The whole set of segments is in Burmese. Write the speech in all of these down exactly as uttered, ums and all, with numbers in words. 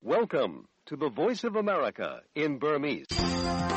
Welcome to the Voice of America in Burmese. ။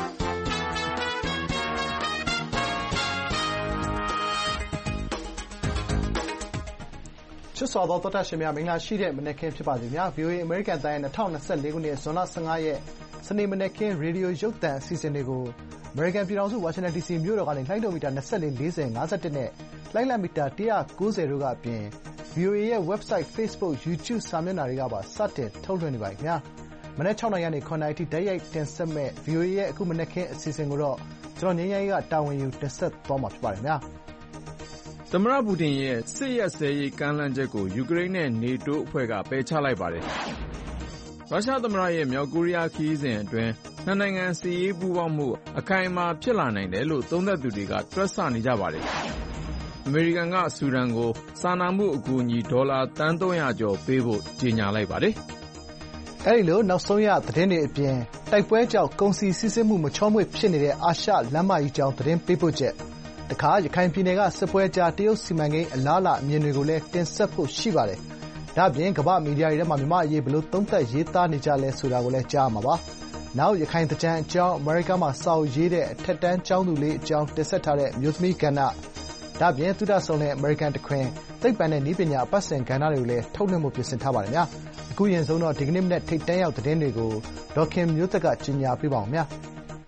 ချစ်စွာသောသောတရှင်များမင်္ဂလာရှိတဲ့မနက်ခင်းဖြစ်ပါစေဗျာ။ VOA အမေရိကန်အသံရဲ့၂၀၂၄ခုနှစ်ဇွန်လ၁၅ရက်စနေမနက်ခင်းရေဒီယိုရုပ်သံအစီအစဉ်တွေကိုအမေရိကန်ပြည်ထောင်စုဝါရှင်တန်ဒီစီမြို့တော်ကနေလှိုင်းဒိုမီတာ၂၄ ၄၀ ၅၁နဲ့လှိုင်းလံမီတာ၁၉၀တို့ကအပြင် VOA ရဲ့ website, Facebook, YouTube စာမျက်နှာတွေကပါစတင်ထုတ်လွှင့်နေပါပြီခင်ဗျာ။မနက်၆နာရီကနေ၇နာရီအထိတိုက်ရိုက်တင်ဆက်မဲ့ VOA ရဲ့အခုမနက်ခင်းအစီအစဉ်ကိုတော့ကျွန်တော်ငြိမ်းချမ်းရေးကတာဝန်ယူတင်ဆက်သွားမှာဖြစ်ပါတယ်ခင်ဗျာ။သမ္မတပူတင်ရဲ့စစ်ရပ်စဲရေးကမ်းလှမ်းချက်ကိုယူကရိန်းနဲ့နေတိုးအဖွဲ့ကပယ်ချလိုက်ပါတယ်။ရုရှားသမ္မတရဲ့မြောက်ကိုရီးယားခရီးစဉ်အတွင်းနှစ်နိုင်ငံစစ်ရေးပူးပေါင်းမှုအခိုင်အမာဖြစ်လာနိုင်တယ်လို့သုံးသပ်သူတွေကတွက်ဆနေကြပါတယ်။အမေရိကန်ကဆူဒန်ကိုစာနာမှုအကူအညီဒေါ်လာသန်းသုံးရာကျော်ပေးဖို့ကြေညာလိုက်ပါတယ်။အဲဒီလိုနောက်ဆုံးရသတင်းတွေအပြင်တိုက်ပွဲကြောင့်ကုန်စည်စီးဆင်းမှုမချောမွေ့ဖြစ်နေတဲ့အာရှလမ်းမကြီးကြောင်းသတင်းပေးပို့ချက်တခါရခိုင်ပြည်နယ်ကစစ်ပွဲကြားတရုတ်စီမံကိန်းအလားအလာအမြင်တွေကိုလည်းတင်ဆက်ဖို့ရှိပါတယ်။ဒါ့အပြင်ကမ္ဘာ့မီဒီယာတွေထဲမှာမြန်မာအရေးဘယ်လိုသုံးသပ်ရေးသားနေကြလဲဆိုတာကိုလည်းကြားရမှာပါ။နောက်ရခိုင်သင်္ကြန်အကြောင်းအမေရိကမှာစာအုပ်ရေးတဲ့အထက်တန်းကျောင်းသူလေးအကြောင်းတင်ဆက်ထားတဲ့အမျိုးသမီးကဏ္ဍဒါ့အပြင်သုတဆုံတဲ့အမေရိကန်တခွင်သိပ္ပံနဲ့နည်းပညာအပတ်စဉ်ကဏ္ဍတွေကိုလည်းထုတ်လွှင့်ဖို့ပြင်ဆင်ထားပါတယ်ဗျာ။အခုရင်ဆုံးတော့ဒီကနေ့မနေ့ထိပ်တန်းရောက်သတင်းတွေကိုဒေါက်ခင်မျိုးသက်ကကြီးညာပေးပါအောင်ဗျာ။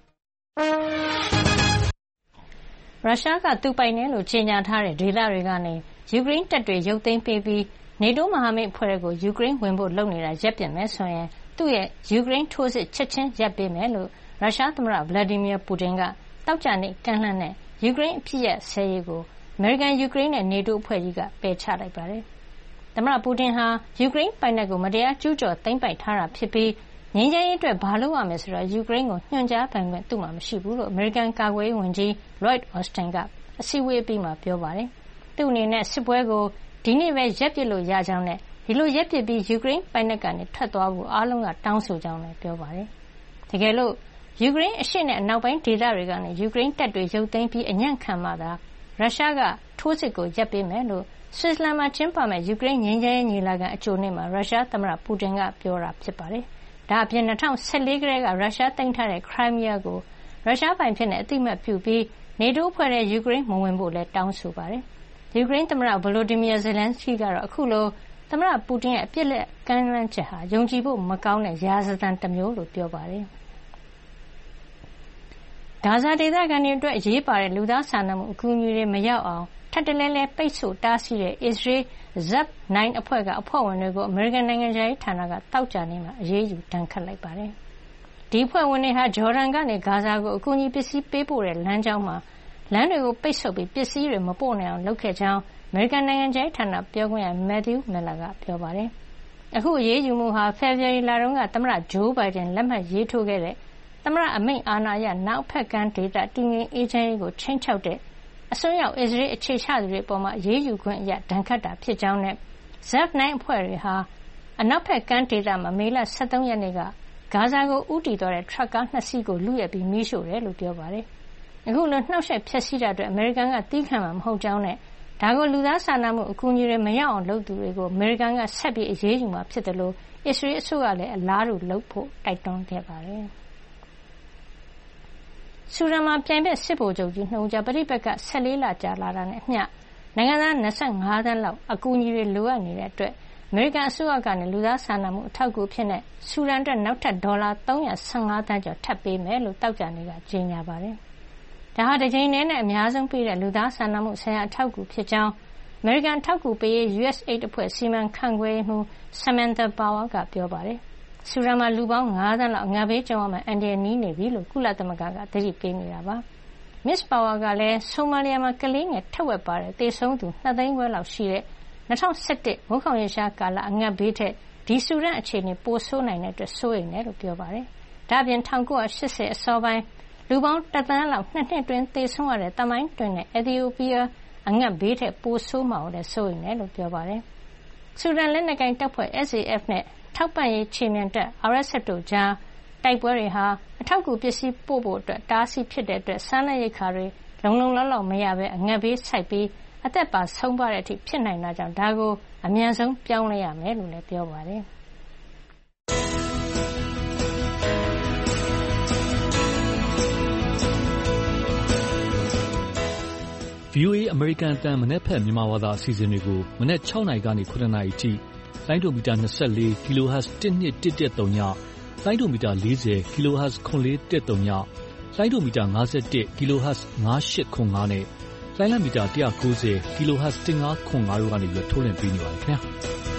ရုရှားကသူပိုင်တယ်လို့ကြေညာထားတဲ့ဒေသတွေကနေယူကရိန်းတပ်တွေရုပ်သိမ်းပေးပြီးနေတိုးမဟာမိတ်အဖွဲ့ကိုယူကရိန်းဝင်ဖို့လုပ်နေတာရပ်ပစ်မယ်ဆိုရင်သူ့ရဲ့ယူကရိန်းထိုးစစ်ချက်ချင်းရပ်ပေးမယ်လို့ရုရှားသမ္မတဗလာဒီမီယာပူတင်ကတောက်ကြနေ့ကမ်းလှမ်းတဲ့ယူကရိန်းအဖြစ်ရဆဲရေးကိုအမေရိကန်ယူကရိန်းနဲ့နေတိုးအဖွဲ့ကြီးကပယ်ချလိုက်ပါတယ်။သမ္မတပူတင်ဟာယူကရိန်းပိုင်နက်ကိုမတရားကျူးကျော်သိမ်းပိုက်ထားတာဖြစ်ပြီးငြိမ်းချမ်းရေးအတွက်ဘာလုပ်ရမယ်ဆိုတာယူကရိန်းကိုညွှန်ကြားပိုင်ခွင့်သူ့မှာမရှိဘူးလို့အမေရိကန်ကာကွယ်ရေးဝန်ကြီး Lloyd Austin ကအစည်းအဝေးအပြီးမှာပြောပါတယ်။သူ့အနေနဲ့စစ်ပွဲကိုဒီနေ့ပဲရပ်ပစ်လို့ရကြောင်းနဲ့ဒီလိုရပ်ပစ်ပြီးယူကရိန်းပိုင်နက်ကနေထွက်သွားဖို့အားလုံးကတောင်းဆိုကြောင်းလည်းပြောပါတယ်။တကယ်လို့ယူကရိန်းအရှေ့နဲ့အနောက်ပိုင်းဒေသတွေကနေယူကရိန်းတပ်တွေရုပ်သိမ်းပြီးအညံ့ခံမှသာရုရှားကထိုးစစ်ကိုရပ်ပေးမယ်လို့ဆွစ်ဇာလန်မှာကျင်းပမယ့်ယူကရိန်းငြိမ်းချမ်းရေးညီလာခံအကြိုနေ့မှာရုရှားသမ္မတပူတင်ကပြောတာဖြစ်ပါတယ်။ဒါအပြင်၂၀၁၄ကတည်းကရုရှားသိမ်းထားတဲ့ခရိုင်းမီးယားကိုရုရှားပိုင်ဖြစ်တဲ့အသိအမှတ်ပြုပြီးနေတိုးအဖွဲ့ထဲယူကရိန်းမဝင်ဖို့လည်းတောင်းဆိုပါတယ်။ယူကရိန်းသမ္မတဗလိုဒီမီယာဇယ်လန်စကီကတော့အခုလိုသမ္မတပူတင်ရဲ့အပြစ်လက်ကမ်းလှမ်းချက်ဟာယုံကြည်ဖို့မကောင်းတဲ့ရာဇသံတစ်မျိုးလို့ပြောပါတယ်။ဂါဇာဒေသခံတွေအတွက်အရေးပါတဲ့လူသားစာနာမှုအကူအညီတွေမရောက်အောင်ထပ်တလဲလဲပိတ်ဆို့တားဆီးတဲ့အစ္စရေး Zep နိုင်းအဖွဲ့ကအဖွဲ့ဝင်တွေကိုအမေရိကန်နိုင်ငံခြားရေးဌာနကတောက်ကြနေမှာအရေးယူဒဏ်ခတ်လိုက်ပါတယ်။ဒီအဖွဲ့ဝင်တွေဟာဂျော်ဒန်ကနေဂါဇာကိုအကူအညီပစ္စည်းပေးပို့တဲ့လမ်းကြောင်းမှာလမ်းတွေကိုပိတ်ဆို့ပြီးပစ္စည်းတွေမပို့နိုင်အောင်လုပ်ခဲ့ကြောင်းအမေရိကန်နိုင်ငံခြားရေးဌာနပြောခွင့်ရ Matthew Miller ကပြောပါတယ်။အခုအရေးယူမှုဟာဖေဖေါ်ဝါရီလတုန်းကသမ္မတဂျိုးဘိုင်ဒန်လက်မှတ်ရေးထိုးခဲ့တဲ့သမ္မတအမိန့်အာဏာရနောက်ဖက်ကမ်းဒေသတည်ငြိမ်အေးချမ်းရေးကိုချိန်ချောက်တဲ့အစွန်းရောက်အစ္စရေးအခြေချသူတွေအပေါ်အရေးယူခွင့်အရဒဏ်ခတ်တာဖြစ်ကြောင်းနဲ့ Zep နိုင်းအဖွဲ့တွေဟာအနောက်ဖက်ကမ်းဒေသမှာမေလ၁၃ရက်နေ့ကဂါဇာကိုဦးတည်သွားတဲ့ထရပ်ကားနှစ်စီးကိုလုယက်ပြီးမီးရှို့တယ်လို့ပြောပါတယ်။အခုလိုနှောက်ယှက်ဖျက်ဆီးတာအတွက်အမေရိကန်ကသီးခံမှာမဟုတ်ကြောင်းနဲ့ဒါကိုလူသားစာနာမှုအကူအညီတွေမရောက်အောင်လုပ်သူတွေကိုအမေရိကန်ကဆက်ပြီးအရေးယူမှာဖြစ်တယ်လို့အစ္စရေးအစိုးရလည်းအလားတူလုပ်ဖို့တိုက်တွန်းခဲ့ပါတယ်။ဆူဒန်မှာပြိုင်ဘက်စစ်ဗိုလ်ချုပ်ကြီးနှစ်ဦးကြားပဋိပက္ခ၁၄လကြာလာတာနဲ့အမျှနိုင်ငံသား၂၅သန်းလောက်အကူအညီတွေလိုအပ်နေတဲ့အတွက်အမေရိကန်အစိုးရကလူသားစာနာမှုအထောက်အကူအဖြစ်ဆူဒန်အတွက်နောက်ထပ်ဒေါ်လာ၃၁၅သန်းကျော်ထပ်ပေးမယ်လို့သောကြာနေ့ကကြေညာပါတယ်။ဒါဟာတကြိမ်တည်းနဲ့အများဆုံးပေးတဲ့လူသားစာနာမှုဆိုင်ရာအထောက်အကူဖြစ်ကြောင်းအမေရိကန်အထောက်အကူပေးရေး ယူအက်စ်အေဒ် အဖွဲ့စီမံခန့်ခွဲရေးမှူး Samantha Power ကပြောပါတယ်။ဆူဒန်မှာလူပေါင်း၅သန်းလောက်အငတ်ဘေးကြုံရမယ့်အန္တရာယ်နီးနေပြီလို့ကုလသမဂ္ဂကသတိပေးနေတာပါ။ Miz Power ကလည်းဆိုမာလီယာမှာကလေးငယ်ထက်ဝက်ပါတဲ့သေဆုံးသူ၂သိန်းခွဲလောက်ရှိတဲ့၂၀၁၁မိုးခေါင်ရေရှားကာလအငတ်ဘေးထက်ဒီဆူဒန်အခြေအနေပိုဆိုးနိုင်တဲ့အတွက်စိုးရိမ်တယ်လို့ပြောပါတယ်။ဒါ့အပြင်၁၉၈၀အစောပိုင်းလူပေါင်းတစ်သန်းလောက်နှစ်နှစ်တွင်းသေဆုံးရတဲ့သမိုင်းတွင်တဲ့အက်သီယိုးပီးယားအငတ်ဘေးထက်ပိုဆိုးမှာကိုလည်းစိုးရိမ်တယ်လို့ပြောပါတယ်။ဆူဒန်လက်နက်ကိုင်တပ်ဖွဲ့ S A F နဲ့ထောက်ပံ့ရေးခြေမြန်တပ် R S F တို့ကြားတိုက်ပွဲတွေဟာအထောက်အကူပစ္စည်းပို့ဖို့အတွက်တားဆီးဖြစ်တဲ့အတွက်စားနပ်ရိက္ခာတွေလုံလုံလောက်လောက်မရဘဲအငတ်ဘေးဆိုက်ပြီးအသက်ပါဆုံးပါတဲ့အထိဖြစ်နိုင်တာကြောင့်ဒါကိုအမြန်ဆုံးပြောင်းလဲရမယ်လို့လည်းပြောပါတယ်။ဗွီအိုအေ အမေရိကန်အသံမနက်ဖြန်မြန်မာဘာသာအစီအစဉ်တွေကိုမနက်၆နာရီကနေခုနှစ်နာရီထိလိုင်းဒိုမီတာ၂၄ kilohertz တစ်နှစ်တစ်တစ်သုံးညလိုင်းဒိုမီတာ၄၀ kilohertz ခွန်လေးတစ်သုံးညလိုင်းဒိုမီတာ၅၁ kilohertz ၅၈ခွန်၅နဲ့လိုင်းလံမီတာ၁၉၀ kilohertz ၁၅ခွန်၅တို့ကနေပြီးထုတ်လွှင့်ပေးနေပါတယ်ခင်ဗျာ။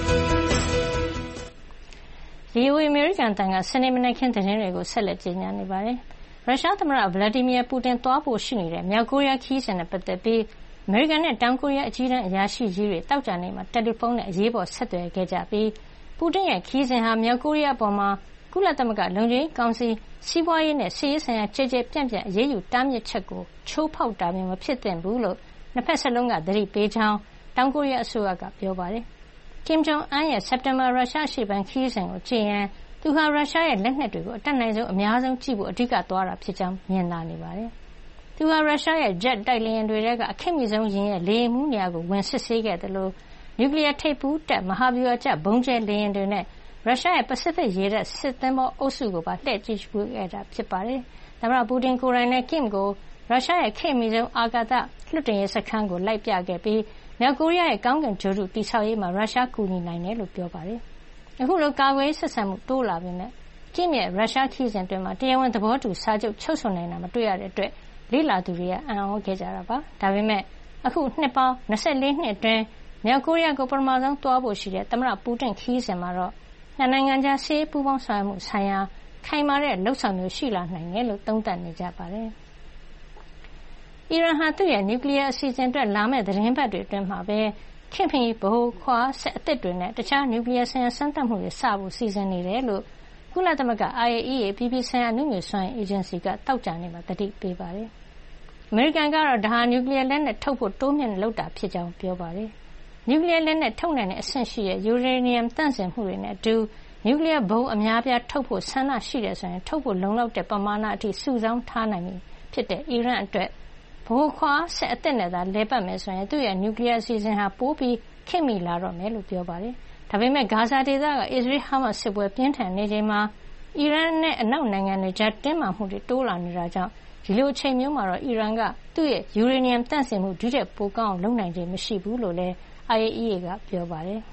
ဗွီအိုအေ အမေရိကန်အသံကစနေမနက်ခင်းသတင်းတွေကိုဆက်လက်ကြေညာနေပါတယ်။ရုရှားသမ္မတဗလာဒီမီယာပူတင်သွားဖို့ရှိနေတဲ့မြောက်ကိုရီးယားခရီးစဉ်နဲ့ပတ်သက်ပြီးအမေရိကန်နဲ့တောင်ကိုရီးယားအကြီးတန်းအရာရှိကြီးတွေသောကြာနေ့မှာတယ်လီဖုန်းနဲ့အရေးပေါ်ဆက်သွယ်ခဲ့ကြပြီးပူတင်ရဲ့ခရီးစဉ်ဟာမြောက်ကိုရီးယားအပေါ်မှာကုလသမဂ္ဂလုံခြုံရေးကောင်စီစီးပွားရေးနဲ့စစ်ရေးဆိုင်ရာကျယ်ကျယ်ပြန့်ပြန့်အရေးယူတားမြစ်ချက်ကိုချိုးဖောက်တာမျိုးမဖြစ်သင့်ဘူးလို့နှစ်ဖက်စလုံးကသတိပေးကြောင်းတောင်ကိုရီးယားအစိုးရကပြောပါတယ်။ Kim Jong Un ရဲ့စက်တင်ဘာရုရှားအရှေ့ပိုင်းခရီးစဉ်ကိုကြည့်ရင်သူဟာရုရှားရဲ့လက်နက်တွေကိုအတတ်နိုင်ဆုံးအများဆုံးကြည့်ဖို့အဓိကသွားတာဖြစ်ကြောင်းမြင်သာနေပါတယ်။သူဟာရုရှားရဲ့ဂျက်တိုက်လေယာဉ်တွေထဲကအခေတ်မီဆုံးယာဉ်ရဲ့လေယာဉ်မှူးနေရာကိုဝင်စစ်ဆေးခဲ့တယ်လို့နျူကလ িয়ার ထိပ်ဖူးတပ်မဟာဗျူဟာကျဘုံကျဲလေယာဉ်တွေနဲ့ရုရှားရဲ့ပစိဖိတ်ရေတပ်စစ်သင်္ဘောအုပ်စုကိုပါလှည့်ကြည့်ရှုခဲ့တာဖြစ်ပါတယ်။သမ္မတပူတင်ကိုယ်တိုင်နဲ့ Kim ကိုရုရှားရဲ့ခေတ်မီဆုံးအာကာသလွှတ်တင်ရေးစခန်းကိုလိုက်ပြခဲ့ပြီးမြောက်ကိုရီးယားရဲ့ကောင်းကင်ဂြိုဟ်တုတည်ဆောက်ရေးမှာရုရှားကူညီနိုင်တယ်လို့ပြောပါတယ်။အခုလိုကာကွယ်ရေးဆက်ဆံမှုတိုးလာပေမဲ့Kim ရဲ့ရုရှားခရီးစဉ်အတွင်းမှာတရားဝင်သဘောတူစာချုပ်ချုပ်ဆိုနိုင်တာမတွေ့ရတဲ့အတွက်လေ့လာသူတွေကအံ့ဩခဲ့ကြတာပါ။ဒါပေမဲ့အခုနှစ်ပေါင်း၂၄နှစ်အတွင်းမြောက်ကိုရီးယားကိုပထမဆုံးသွားဖို့ရှိတဲ့သမ္မတပူတင်ခရီးစဉ်မှာတော့နှစ်နိုင်ငံကြားစစ်ရေးပူးပေါင်းဆောင်ရွက်မှုဆိုင်ရာခိုင်မာတဲ့လုပ်ဆောင်မျိုးရှိလာနိုင်တယ်လို့သုံးသပ်နေကြပါတယ်။အီရန်ဟာသူ့ရဲ့နျူကလ িয়ার အစီအစဉ်အတွက်လာမယ့်သီတင်းပတ်တွေအတွင်းမှာပဲခေတ်မီဗဟိုခွာစက်အသစ်တွေနဲ့တခြားနျူကလ িয়ার ဆိုင်ရာစမ်းသပ်မှုတွေစဖို့စီစဉ်နေတယ်လို့ကုလသမဂ္ဂ I A E A အပြည်ပြည်ဆိုင်ရာအနုမြူစွမ်းအင်အေဂျင်စီကသောကြာနေ့မှာသတိပေးပါတယ်။အမေရိကန်ကတော့ဒါဟာနျူကလ িয়ার လက်နက်ထုတ်ဖို့တိုးမြှင့်လုပ်တာဖြစ်ကြောင်းပြောပါတယ်။နျူကလ িয়ার လက်နက်ထုတ်နိုင်တဲ့အဆင့်ရှိတဲ့ယူရေနီယံသန့်စင်မှုတွေနဲ့အတူနျူကလ িয়ার ဘုံအများပြားထုတ်ဖို့ဆန္ဒရှိတယ်ဆိုရင်ထုတ်ဖို့လုံလောက်တဲ့ပမာဏအထိစုဆောင်းထားနိုင်ပြီဖြစ်တဲ့အီရန်အတွက်ဗဟိုခွာစက်အသစ်နဲ့သာလည်ပတ်မယ်ဆိုရင်သူ့ရဲ့နျူကလ িয়ার အစီအစဉ်ဟာပိုပြီးခေတ်မီလာတော့မယ်လို့ပြောပါတယ်။ဒါပေမဲ့ဂါဇာဒေသကအစ္စရေး-ဟာမတ်စစ်ပွဲပြင်းထန်နေချိန်မှာအီရန်နဲ့အနောက်နိုင်ငံတွေကြားတင်းမာမှုတွေတိုးလာနေတာကြောင့်ဒီလိုအချိန်မျိုးမှာတော့အီရန်ကသူ့ရဲ့ယူရေနီယံသန့်စင်မှုဒီထက်ပိုကောင်းအောင်လုပ်နိုင်ခြေမရှိဘူးလို့လည်း I A E A ကပြောပါတယ်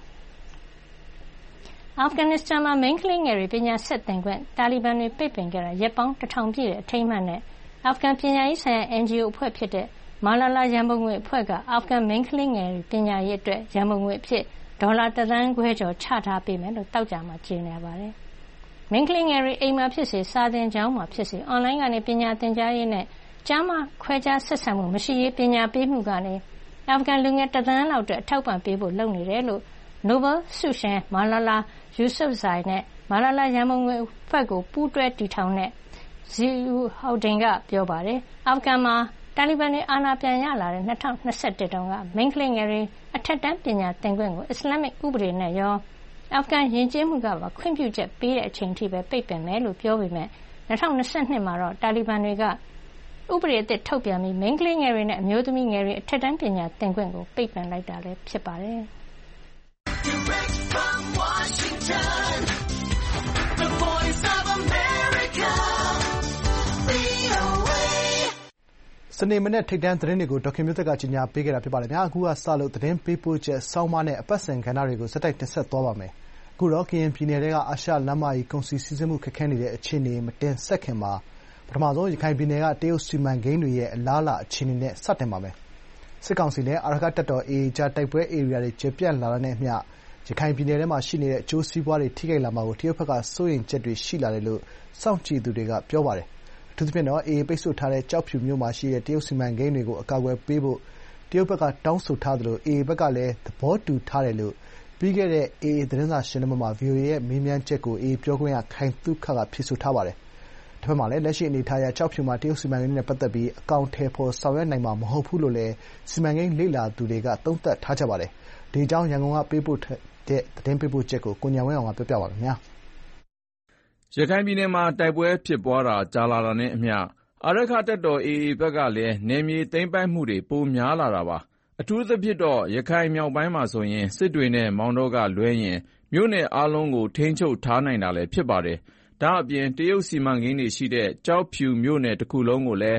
။အာဖဂန်နစ္စတန်မှာမိန်းကလေးငယ်တွေပညာဆက်သင်ခွင့်တာလီဘန်တွေပိတ်ပင်ခဲ့တာရက်ပေါင်းတထောင်ပြည့်တဲ့အထိမ်းအမှတ်နဲ့အာဖဂန်ပညာရေးဆိုင်ရာ N G O အဖွဲ့ဖြစ်တဲ့မာလာလာရန်ပုံငွေအဖွဲ့ကအာဖဂန်မိန်းကလေးငယ်တွေပညာရေးအတွက်ရန်ပုံငွေအဖြစ်ဒေါ်လာတစ်သန်းခွဲကျော်ချထားပေးမယ်လို့သောကြာမှာကြေညာပါတယ်။မိန်းကလေးငယ်တွေအိမ်မှာဖြစ်စေစာသင်ကျောင်းမှာဖြစ်စေအွန်လိုင်းကနေပညာသင်ကြားရေးနဲ့ကျားမခွဲခြားဆက်ဆံမှုမရှိရေးပညာပေးမှုကနေအာဖဂန်လူငယ်တစ်သန်းလောက်အတွက်အထောက်ပံ့ပေးဖို့လုပ်နေတယ်လို့နိုဘယ်ဆုရှင်မာလာလာယူဆုဖ်ဇိုင်နဲ့မာလာလာရန်ပုံငွေအဖွဲ့ကိုပူးတွဲတည်ထောင်တဲ့ဇီယူဟောက်ဒင်ကပြောပါတယ်။အာဖဂန်မှာတာလီဘန်တွေအာဏာပြန်ရလာတဲ့၂၀၂၁တုန်းကမိန်းကလေးငယ်တွေအထက်တန်းပညာသင်ခွင့်ကိုအစ္စလာမစ်ဥပဒေနဲ့ရောအာဖဂန်ယဉ်ကျေးမှုကပါခွင့်ပြုချက်ပေးတဲ့အချိန်ထိပဲပိတ်ပင်မယ်လို့ပြောပေမဲ့၂၀၂၂မှာတော့တာလီဘန်တွေကဥပဒေအသစ်ထုတ်ပြန်ပြီးမိန်းကလေးငယ်တွေနဲ့အမျိုးသမီးငယ်တွေအထက်တန်းပညာသင်ခွင့်ကိုပိတ်ပင်လိုက်တာလည်းဖြစ်ပါတယ်။ Direct from Washington, the Voice of America, V O A စနေမနေ့ထိပ်တန်းသတင်းတွေကိုဒေါက်ခင်မျိုးသက်ကကြီးညာပေးခဲ့တာဖြစ်ပါတယ်။အခုကစလို့သတင်းပေးပို့ချက်ဆောင်းပါးနဲ့အပတ်စဉ်ကဏ္ဍတွေကိုဆက်တိုက်တင်ဆက်သွားပါမယ်။အခုတော့ကရင်ပြည်နယ်ထဲကအာရှလမ်းမကြီးကုန်စည်စီးဆင်းမှုခက်ခဲနေတဲ့အခြေအနေမတင်ဆက်ခင်မှာပထမဆုံးရခိုင်ပြည်နယ်ကတရုတ်စီမံကိန်းတွေရဲ့အလားအလာအခြေအနေနဲ့စတင်ပါမယ်။စစ်ကောင်စီနဲ့အာရက္ခတပ်တော် A A ကြားတိုက်ပွဲဧရိယာတွေကျယ်ပြန့်လာတာနဲ့အမျှရခိုင်ပြည်နယ်ထဲမှာရှိနေတဲ့အကျိုးစီးပွားတွေထိခိုက်လာမှာကိုတရုတ်ဘက်ကစိုးရိမ်ချက်တွေရှိလာတယ်လို့စောင့်ကြည့်သူတွေကပြောပါတယ်။အထူးသဖြင့်တော့ A A ပိတ်ဆို့ထားတဲ့ကျောက်ဖြူမြို့မှာရှိတဲ့တရုတ်စီမံကိန်းတွေကိုအကာအကွယ်ပေးဖို့တရုတ်ဘက်ကတောင်းဆိုထားသလို A A ဘက်ကလည်းသဘောတူထားတယ်လို့ပြီးခဲ့တဲ့ A A သတင်းစာရှင်းလင်းပွဲမှာ ဗွီအိုအေရဲ့မေးမြန်းချက်ကို A A ပြောခွင့်ရခိုင်သုခကဖြေဆိုထားပါတယ်။တဘက်မှာလည်းလက်ရှိအနေအထားအရကျောက်ဖြူမှာတရုတ်စီမံကိန်းတွေနဲ့ပတ်သက်ပြီးအကောင်အထည်ဖော်ဆောင်ရွက်နိုင်မှာမဟုတ်ဘူးလို့လည်းစီမံကိန်းလေ့လာသူတွေကသုံးသပ်ထားကြပါတယ်။ဒီအကြောင်းရန်ကုန်ကပေးပို့တဲ့သတင်းပေးပို့ချက်ကိုကိုဉာဏ်ဝင်းအောင်ကပြောပြပါမယ်။ရခိုင်ပြည်နယ်မှာတိုက်ပွဲဖြစ်ပွားတာကြာလာတာနဲ့အမျှအာရက္ခတပ်တော် A A ဘက်ကလည်းနယ်မြေသိမ်းပိုက်မှုတွေပိုများလာတာပါ။အထူးသဖြင့်တော့ရခိုင်မြောက်ပိုင်းမှာဆိုရင်စစ်တွေနဲ့မောင်တောကလွဲရင်မြို့နယ်အားလုံးကိုထိန်းချုပ်ထားနိုင်တာလည်းဖြစ်ပါတယ်။ဒါ့အပြင်တရုတ်စီမံကိန်းတွေရှိတဲ့ကျောက်ဖြူမြို့နယ်တခုလုံးကိုလည်း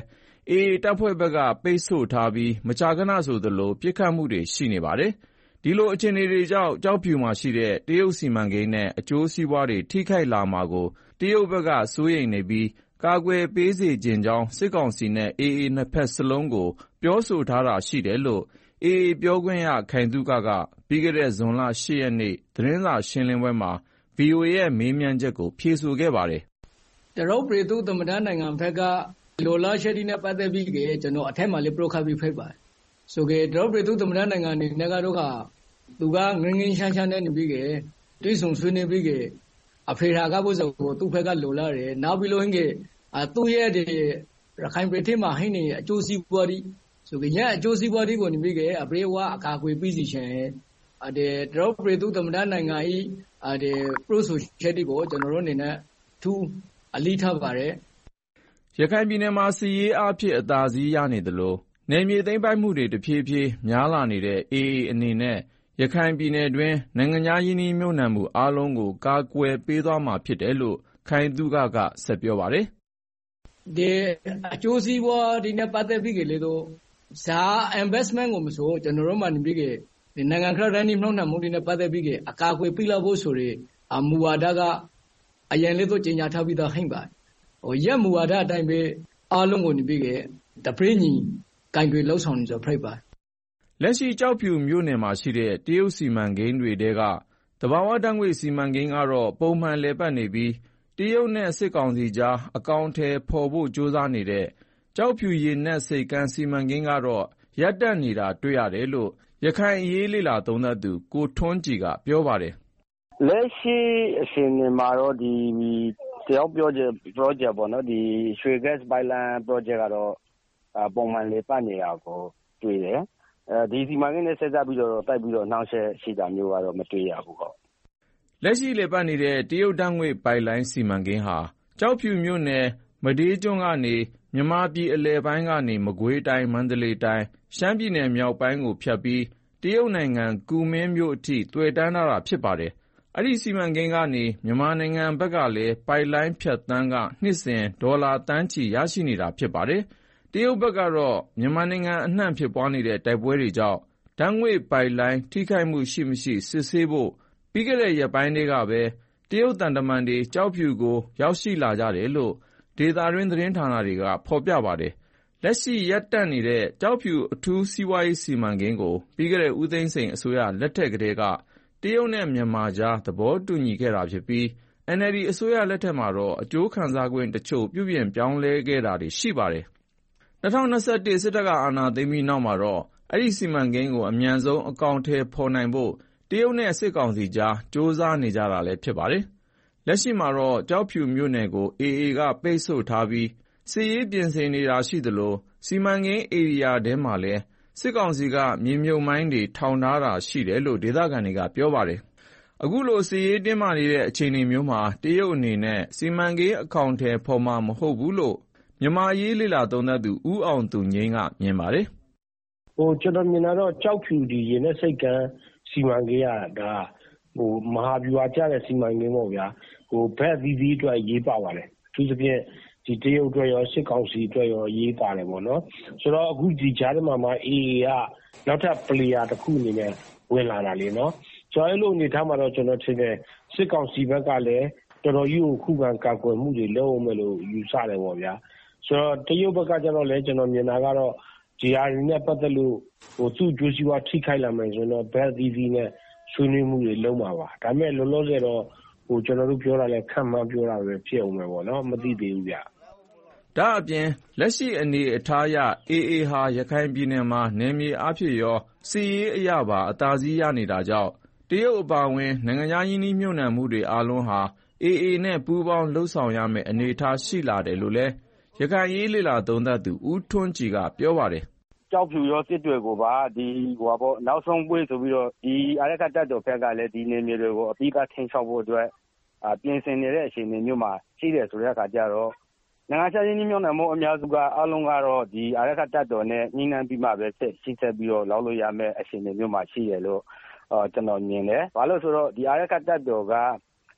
အေအေ တပ်ဖွဲ့ဘက်ကပိတ်ဆို့ထားပြီးမကြာခဏဆိုသလိုပစ်ခတ်မှုတွေရှိနေပါတယ်။ဒီလိုအခြေအနေတွေကြောင့်ကျောက်ဖြူမှာရှိတဲ့တရုတ်စီမံကိန်းနဲ့အကျိုးစီးပွားတွေထိခိုက်လာမှာကိုတရုတ်ဘက်ကစိုးရိမ်နေပြီးကာကွယ်ပေးစေချင်ကြောင်းစစ်ကောင်စီနဲ့အေအေနှစ်ဖက်စလုံးကိုပြောဆိုထားတာရှိတယ်လို့အေအေပြောခွင့်ရခိုင်သုခကပြီးခဲ့တဲ့ဇွန်လ၈ရက်နေ့သတင်းစာရှင်းလင်းပွဲမှာဗွီအိုအေရဲ့မေးမြန်းချက်ကိုဖြေဆိုခဲ့ပါတယ်။တရုတ်ပြည်သူ့သမ္မတနိုင်ငံဘက်ကလိုလားချက်တွေနဲ့ပတ်သက်ပြီးကျွန်တော်အထက်မှာလည်းပရိုခတ်ပြီးဖိတ်ပါတယ်။ဆိုကြတရုတ်ပြည်သူ့သမ္မတနိုင်ငံအနေနဲ့ကတော့သူကငင်းငင်းချမ်းချမ်းနဲ့နေပြီးတွေ့ဆုံဆွေးနွေးပြီးအဖေရာကဘုဇကိုသူ့ဘက်ကလိုလားတယ်။နောက်ပြီးလို့ဟင်းကသူ့ရဲ့ဒီရခိုင်ပြည်ထဲမှာဟင်းနေအကျိုးစီးပွားတွေဆိုကြရဲ့အကျိုးစီးပွားတွေကိုနေပြီးအပြေဝအကာအကွယ်ပေးစီခြင်းအဲတရုတ်ပြည်သူ့သမ္မတနိုင်ငံဤအဲပရိုဆိုချက်တွေကိုကျွန်တော်တို့အနေနဲ့ထူးအလေးထားပါတယ်။ရခိုင်ပြည်နယ်မှာစီရေးအဖြစ်အသာစီးရနေသလိုနယ်မြေသိမ်းပိုက်မှုတွေတဖြည်းဖြည်းများလာနေတဲ့အေအေအနေနဲ့ရခိုင်ပြည်နယ်တွင်းနိုင်ငံခြားရင်းနှီးမြှုပ်နှံမှုအားလုံးကိုကာကွယ်ပေးသွားမှာဖြစ်တယ်လို့ခိုင်သုခကဆက်ပြောပါတယ်။ဒီအကျိုးစီးပွားဒီနဲ့ပတ်သက်ပြီးကြလေတော့ဇာ investment ကိုမဆိုကျွန်တော်တို့မှနေပြီးကြဒီနိုင်ငံခရရန်ဒီမြှုပ်နှံမှုတွေနဲ့ပတ်သက်ပြီးကြအကာအကွယ်ပေးလာဖို့ဆိုရအမူဝါဒကအရင်လေးတော့ကြေညာထားပြီးသားဟိမ့်ပါဟိုရက်မူဝါဒအတိုင်းပဲအားလုံးကိုနေပြီးကြတပင်းညီကင်တွေလှုပ်ဆောင်နေဆိုဖိတ်ပါလက်ရှိကျောက်ဖြူမြို့နယ်မှာရှိတဲ့တရုတ်စီမံကိန်းတွေတဲကတဘာဝဓာတ်ငွေစီမံကိန်းကတော့ပုံမှန်လည်ပတ်နေပြီးတရုတ်နဲ့စစ်ကောင်စီကြားအကောင့်ထဲပေါ်ဖို့ကြိုးစားနေတဲ့ကျောက်ဖြူရေနက်စိတ်ကမ်းစီမံကိန်းကတော့ရပ်တန့်နေတာတွေ့ရတယ်လို့ရခိုင်အရေးလေ့လာသုံးသပ်သူကိုထွန်းကြည်ကပြောပါတယ်။လက်ရှိအချိန်မှာတော့ဒီတရုတ် project project ပေါ့နော်ဒီရွှေ gas pipeline project ကတော့ပုံမှန်လည်ပတ်နေတာကိုတွေ့တယ်။အဲဒီစီမံကိန်းနဲ့ဆက်စပ်ပြီးတော့တိုက်ပြီးတော့နှောင့်ယှက်ရှိတာမျိုးကတော့မတွေ့ရဘူးပေါ့။လက်ရှိလည်ပတ်နေတဲ့တရုတ်ဓာတ်ငွေပိုက်လိုင်းစီမံကိန်းဟာကျောက်ဖြူမြို့နယ်မဒေးကျွန်းကနေမြန်မာပြည်အလယ်ပိုင်းကနေမကွေးတိုင်းမန္တလေးတိုင်းရှမ်းပြည်နယ်မြောက်ပိုင်းကိုဖြတ်ပြီးတရုတ်နိုင်ငံကူမင်းမြို့အထိသွယ်တန်းထားတာဖြစ်ပါတယ်။အဲဒီစီမံကိန်းကနေမြန်မာနိုင်ငံဘက်ကလည်းပိုက်လိုင်းဖြတ်သန်းကနှစ်စဉ်ဒေါ်လာသန်းချီရရှိနေတာဖြစ်ပါတယ်။တရုတ်ဘက်ကတော့မြန်မာနိုင်ငံအနှံ့ဖြစ်ပွားနေတဲ့တိုက်ပွဲတွေကြောင့်ဓာတ်ငွေပိုက်လိုင်းထိခိုက်မှုရှိမရှိစစ်ဆေးဖို့ပြီးခဲ့တဲ့ရက်ပိုင်းတွေကပဲတရုတ်သံတမန်တွေကျောက်ဖြူကိုရောက်ရှိလာကြတယ်လို့ဒေသတွင်းသတင်းဌာနတွေကဖော်ပြပါတယ်။လက်ရှိရပ်တန့်နေတဲ့ကျောက်ဖြူအထူးစီးပွားရေးစီမံကိန်းကိုပြီးခဲ့တဲ့ဦးသိန်းစိန်အစိုးရလက်ထက်ကတည်းကတရုတ်နဲ့မြန်မာကြားသဘောတူညီခဲ့တာဖြစ်ပြီး အန် အယ်လ် ဒီ အစိုးရလက်ထက်မှာတော့အကျိုးခံစားခွင့်တချို့ပြုပြင်ပြောင်းလဲခဲ့တာတွေရှိပါတယ်။၂၀၂၁စစ်တပ်ကအာဏာသိမ်းပြီးနောက်မှာတော့အဲဒီစီမံကိန်းကိုအမြန်ဆုံးအကောင်အထည်ဖော်နိုင်ဖို့တရုတ်နဲ့စစ်ကောင်စီကြားကြိုးစားနေကြတာလည်းဖြစ်ပါတယ်။လက်ရှိမှာတော့ကျောက်ဖြူမြို့နယ်ကိုအေအေကပိတ်ဆို့ထားပြီးစစ်ရေးပြင်ဆင်နေတာရှိသလိုစီမံကိန်းဧရိယာထဲမှာလည်းစစ်ကောင်စီကမြေမြုပ်မိုင်းတွေထောင်ထားတာရှိတယ်လို့ဒေသခံတွေကပြောပါတယ်။အခုလိုစစ်ရေးတင်းမာနေတဲ့အခြေအနေမျိုးမှာတရုတ်အနေနဲ့စီမံကိန်းအကောင်အထည်ဖော်မှာမဟုတ်ဘူးလို့မြန်မာရေးလေလာသုံးသပ်သူဦးအောင်သူငိမ့်ကမြင်ပါတယ်။ဟိုကျွန်တော်မြင်တာတော့ကြောက်ဖြူဒီရေနဲ့စိတ်ကမ်းစီမံကိန်းရတာဟိုမဟာဗျူဟာကျတဲ့စီမံကိန်းပေါ့ဗျာဟိုဘက်သီးသီးအတွက်ရေးပါပါတယ်အထူးသဖြင့်ဒီတရုတ်အတွက်ရောစစ်ကောင်စီအတွက်ရောရေးပါတယ်ပေါ့နော်ဆိုတော့အခုဒီကြားထဲမှာမှအေအေကနောက်ထပ် player တစ်ခုအနေနဲ့ဝင်လာတာလေနော်ဆိုတော့အဲ့လိုအနေထားမှာတော့ကျွန်တော်ထင်တယ်စစ်ကောင်စီဘက်ကလည်းတော်တော်ကြီးကိုခုခံကာကွယ်မှုတွေလုပ်အောင်မယ်လို့ယူဆတယ်ပေါ့ဗျာဆိုတော့တရုတ်ဘက်ကကျတော့လည်းကျွန်တော်မြင်တာကတော့ဒီဟာတွေနဲ့ပတ်သက်လို့ဟိုသူ့ကြိုးစီဝါထိခိုက်လာမယ်ဆိုတော့ဘက်သီးသီးနဲ့ဆွေးနွေးမှုတွေလုပ်မှာပါဒါပေမဲ့လောလောဆယ်တော့ဟိုကျွန်တော်တို့ပြောတာလဲခံမှန်းပြောတာပဲဖြစ်အောင်ပဲပေါ့နော်မသိသေးဘူးဗျဒါအပြင်လက်ရှိအနေအထားအရအေအေဟာရခိုင်ပြည်နယ်မှာနယ်မြေအဖြစ်ရောစီးရေးအရပါအသာစီးရနေတာကြောင့်တရုတ်အပါအဝင်နိုင်ငံခြားရင်းနှီးမြှုပ်နှံမှုတွေအားလုံးဟာအေအေနဲ့ပူးပေါင်းလှုပ်ဆောင်ရမယ့်အနေအထားရှိလာတယ်လို့လည်းရခိုင်ရေးလေလာသုံးသပ်သူဦးထွန်းကြည်ကပြောပါတယ်ကြောက်ဖြူရောစစ်တွေကိုပါဒီဟိုပါပေါ့နောက်ဆုံးပွေးဆိုပြီးတော့ဒီအာရခတ်တပ်တော်ဘက်ကလည်းဒီနေမျိုးတွေကိုအပြီးကထင်းချောက်ဖို့အတွက်အပြင်ဆင်နေတဲ့အခြေအနေမျိုးမှာရှိတယ်ဆိုတဲ့အခါကျတော့နိုင်ငံခြားရင်းနှီးမြှုပ်နှံမှုအများစုကအလုံးကတော့ဒီအာရခတ်တပ်တော်နဲ့ညှိနှိုင်းပြီးမှပဲဆက်ရှိဆက်ပြီးတော့လောက်လို့ရမယ့်အခြေအနေမျိုးမှာရှိတယ်လို့အော်ကျွန်တော်မြင်တယ်။ဘာလို့ဆိုတော့ဒီအာရခတ်တပ်တော်က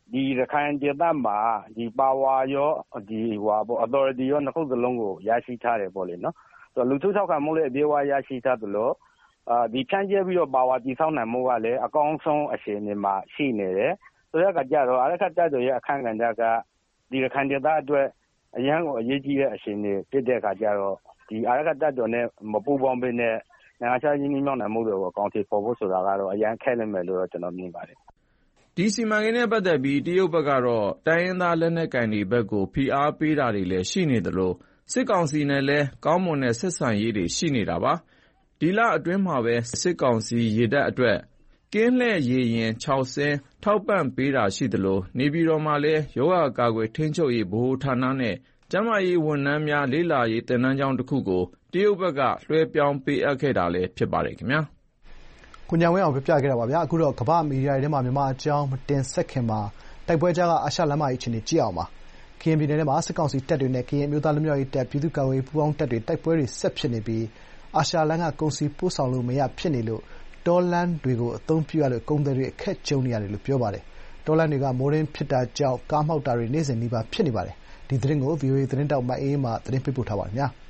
ဒီရခိုင်ဒေသမှာဒီပါဝါရောဒီဟိုပေါ့ authority ရောနှစ်ခုစလုံးကိုရရှိထားတယ်ပေါ့လေနော်ဆိုတော့လူထုထောက်ခံမှုလည်းအပြည့်အဝရရှိထားသလိုအာဒီဖြန့်ကျက်ပြီးတော့ပါဝါတည်ဆောက်နိုင်မှုကလည်းအကောင်းဆုံးအခြေအနေမှာရှိနေတယ်ဆိုတော့ကကြတော့အရခတ်တပ်တွေရဲ့အခန့်ကဏ္ဍကဒီရခိုင်ဒေသအတွက်အရန်ကိုအရေးကြီးတဲ့အခြေအနေဖြစ်တဲ့အခါကျတော့ဒီအရခတ်တပ်တွေနဲ့မပူးပေါင်းဘဲနဲ့နိုင်ငံခြားရင်းနှီးမြှုပ်နှံမှုတွေကိုအကောင့်တွေပေါ်ဖို့ဆိုတာကတော့အရန်ခက်လိမ့်မယ်လို့တော့ကျွန်တော်မြင်ပါတယ်ဒီစီမံကိန်းနဲ့ပတ်သက်ပြီးတရုတ်ဘက်ကတော့တိုင်းရင်းသားလက်နက်ကိုင်တွေဘက်ကိုဖိအားပေးတာတွေလည်းရှိနေသလိုစစ်ကောင်စီနဲ့လည်းကောင်းမွန်တဲ့ဆက်ဆံရေးတွေရှိနေတာပါဒီလအတွင်းမှာပဲစစ်ကောင်စီရေတပ်အတွက်ကင်းလှည့်ရေရင်ခြောက်စင်းထောက်ပံ့ပေးတာရှိသလိုနေပြည်တော်မှာလည်းရောဂါကာကွယ်ထိန်းချုပ်ရေးဗဟိုဌာနနဲ့ကျန်းမာရေးဝန်ထမ်းများလေ့လာရေးသင်တန်းကျောင်းတစ်ခုကိုတရုတ်ဘက်ကလွှဲပြောင်းပေးအပ်ခဲ့တာလည်းဖြစ်ပါတယ်ခင်ဗျာကိုဉာဏ်ဝင်းအောင်ပြပြခဲ့တာပါဗျာအခုတော့ကမ္ဘာမီဒီယာတွေထဲမှာမြန်မာအကြောင်းမတင်ဆက်ခင်မှာတိုက်ပွဲကြားကအာရှလမ်းမကြီးအခြေအနေကြည့်အောင်ပါကရင်ပြည်နယ်ထဲမှာစစ်ကောင်စီတပ်တွေနဲ့ကရင်အမျိုးသားလူမျိုးရေးတပ်ပြည်သူ့ကာကွယ်ရေးပူးပေါင်းတပ်တွေတိုက်ပွဲတွေဆက်ဖြစ်နေပြီးအာရှလမ်းကကုန်စည်ပို့ဆောင်လို့မရဖြစ်နေလို့တောလမ်းတွေကိုအသုံးပြုရလို့ကုန်သည်တွေအခက်ကြုံနေရတယ်လို့ပြောပါတယ်တောလမ်းတွေကမိုးရင်းဖြစ်တာကြောင့်ကားမှောက်တာတွေနေ့စဉ်နီးပါးဖြစ်နေပါတယ်ဒီသတင်းကို ဗွီအိုအေ သတင်းတောက်မအေးအေးမှသတင်းပေးပို့ထားပါတယ်။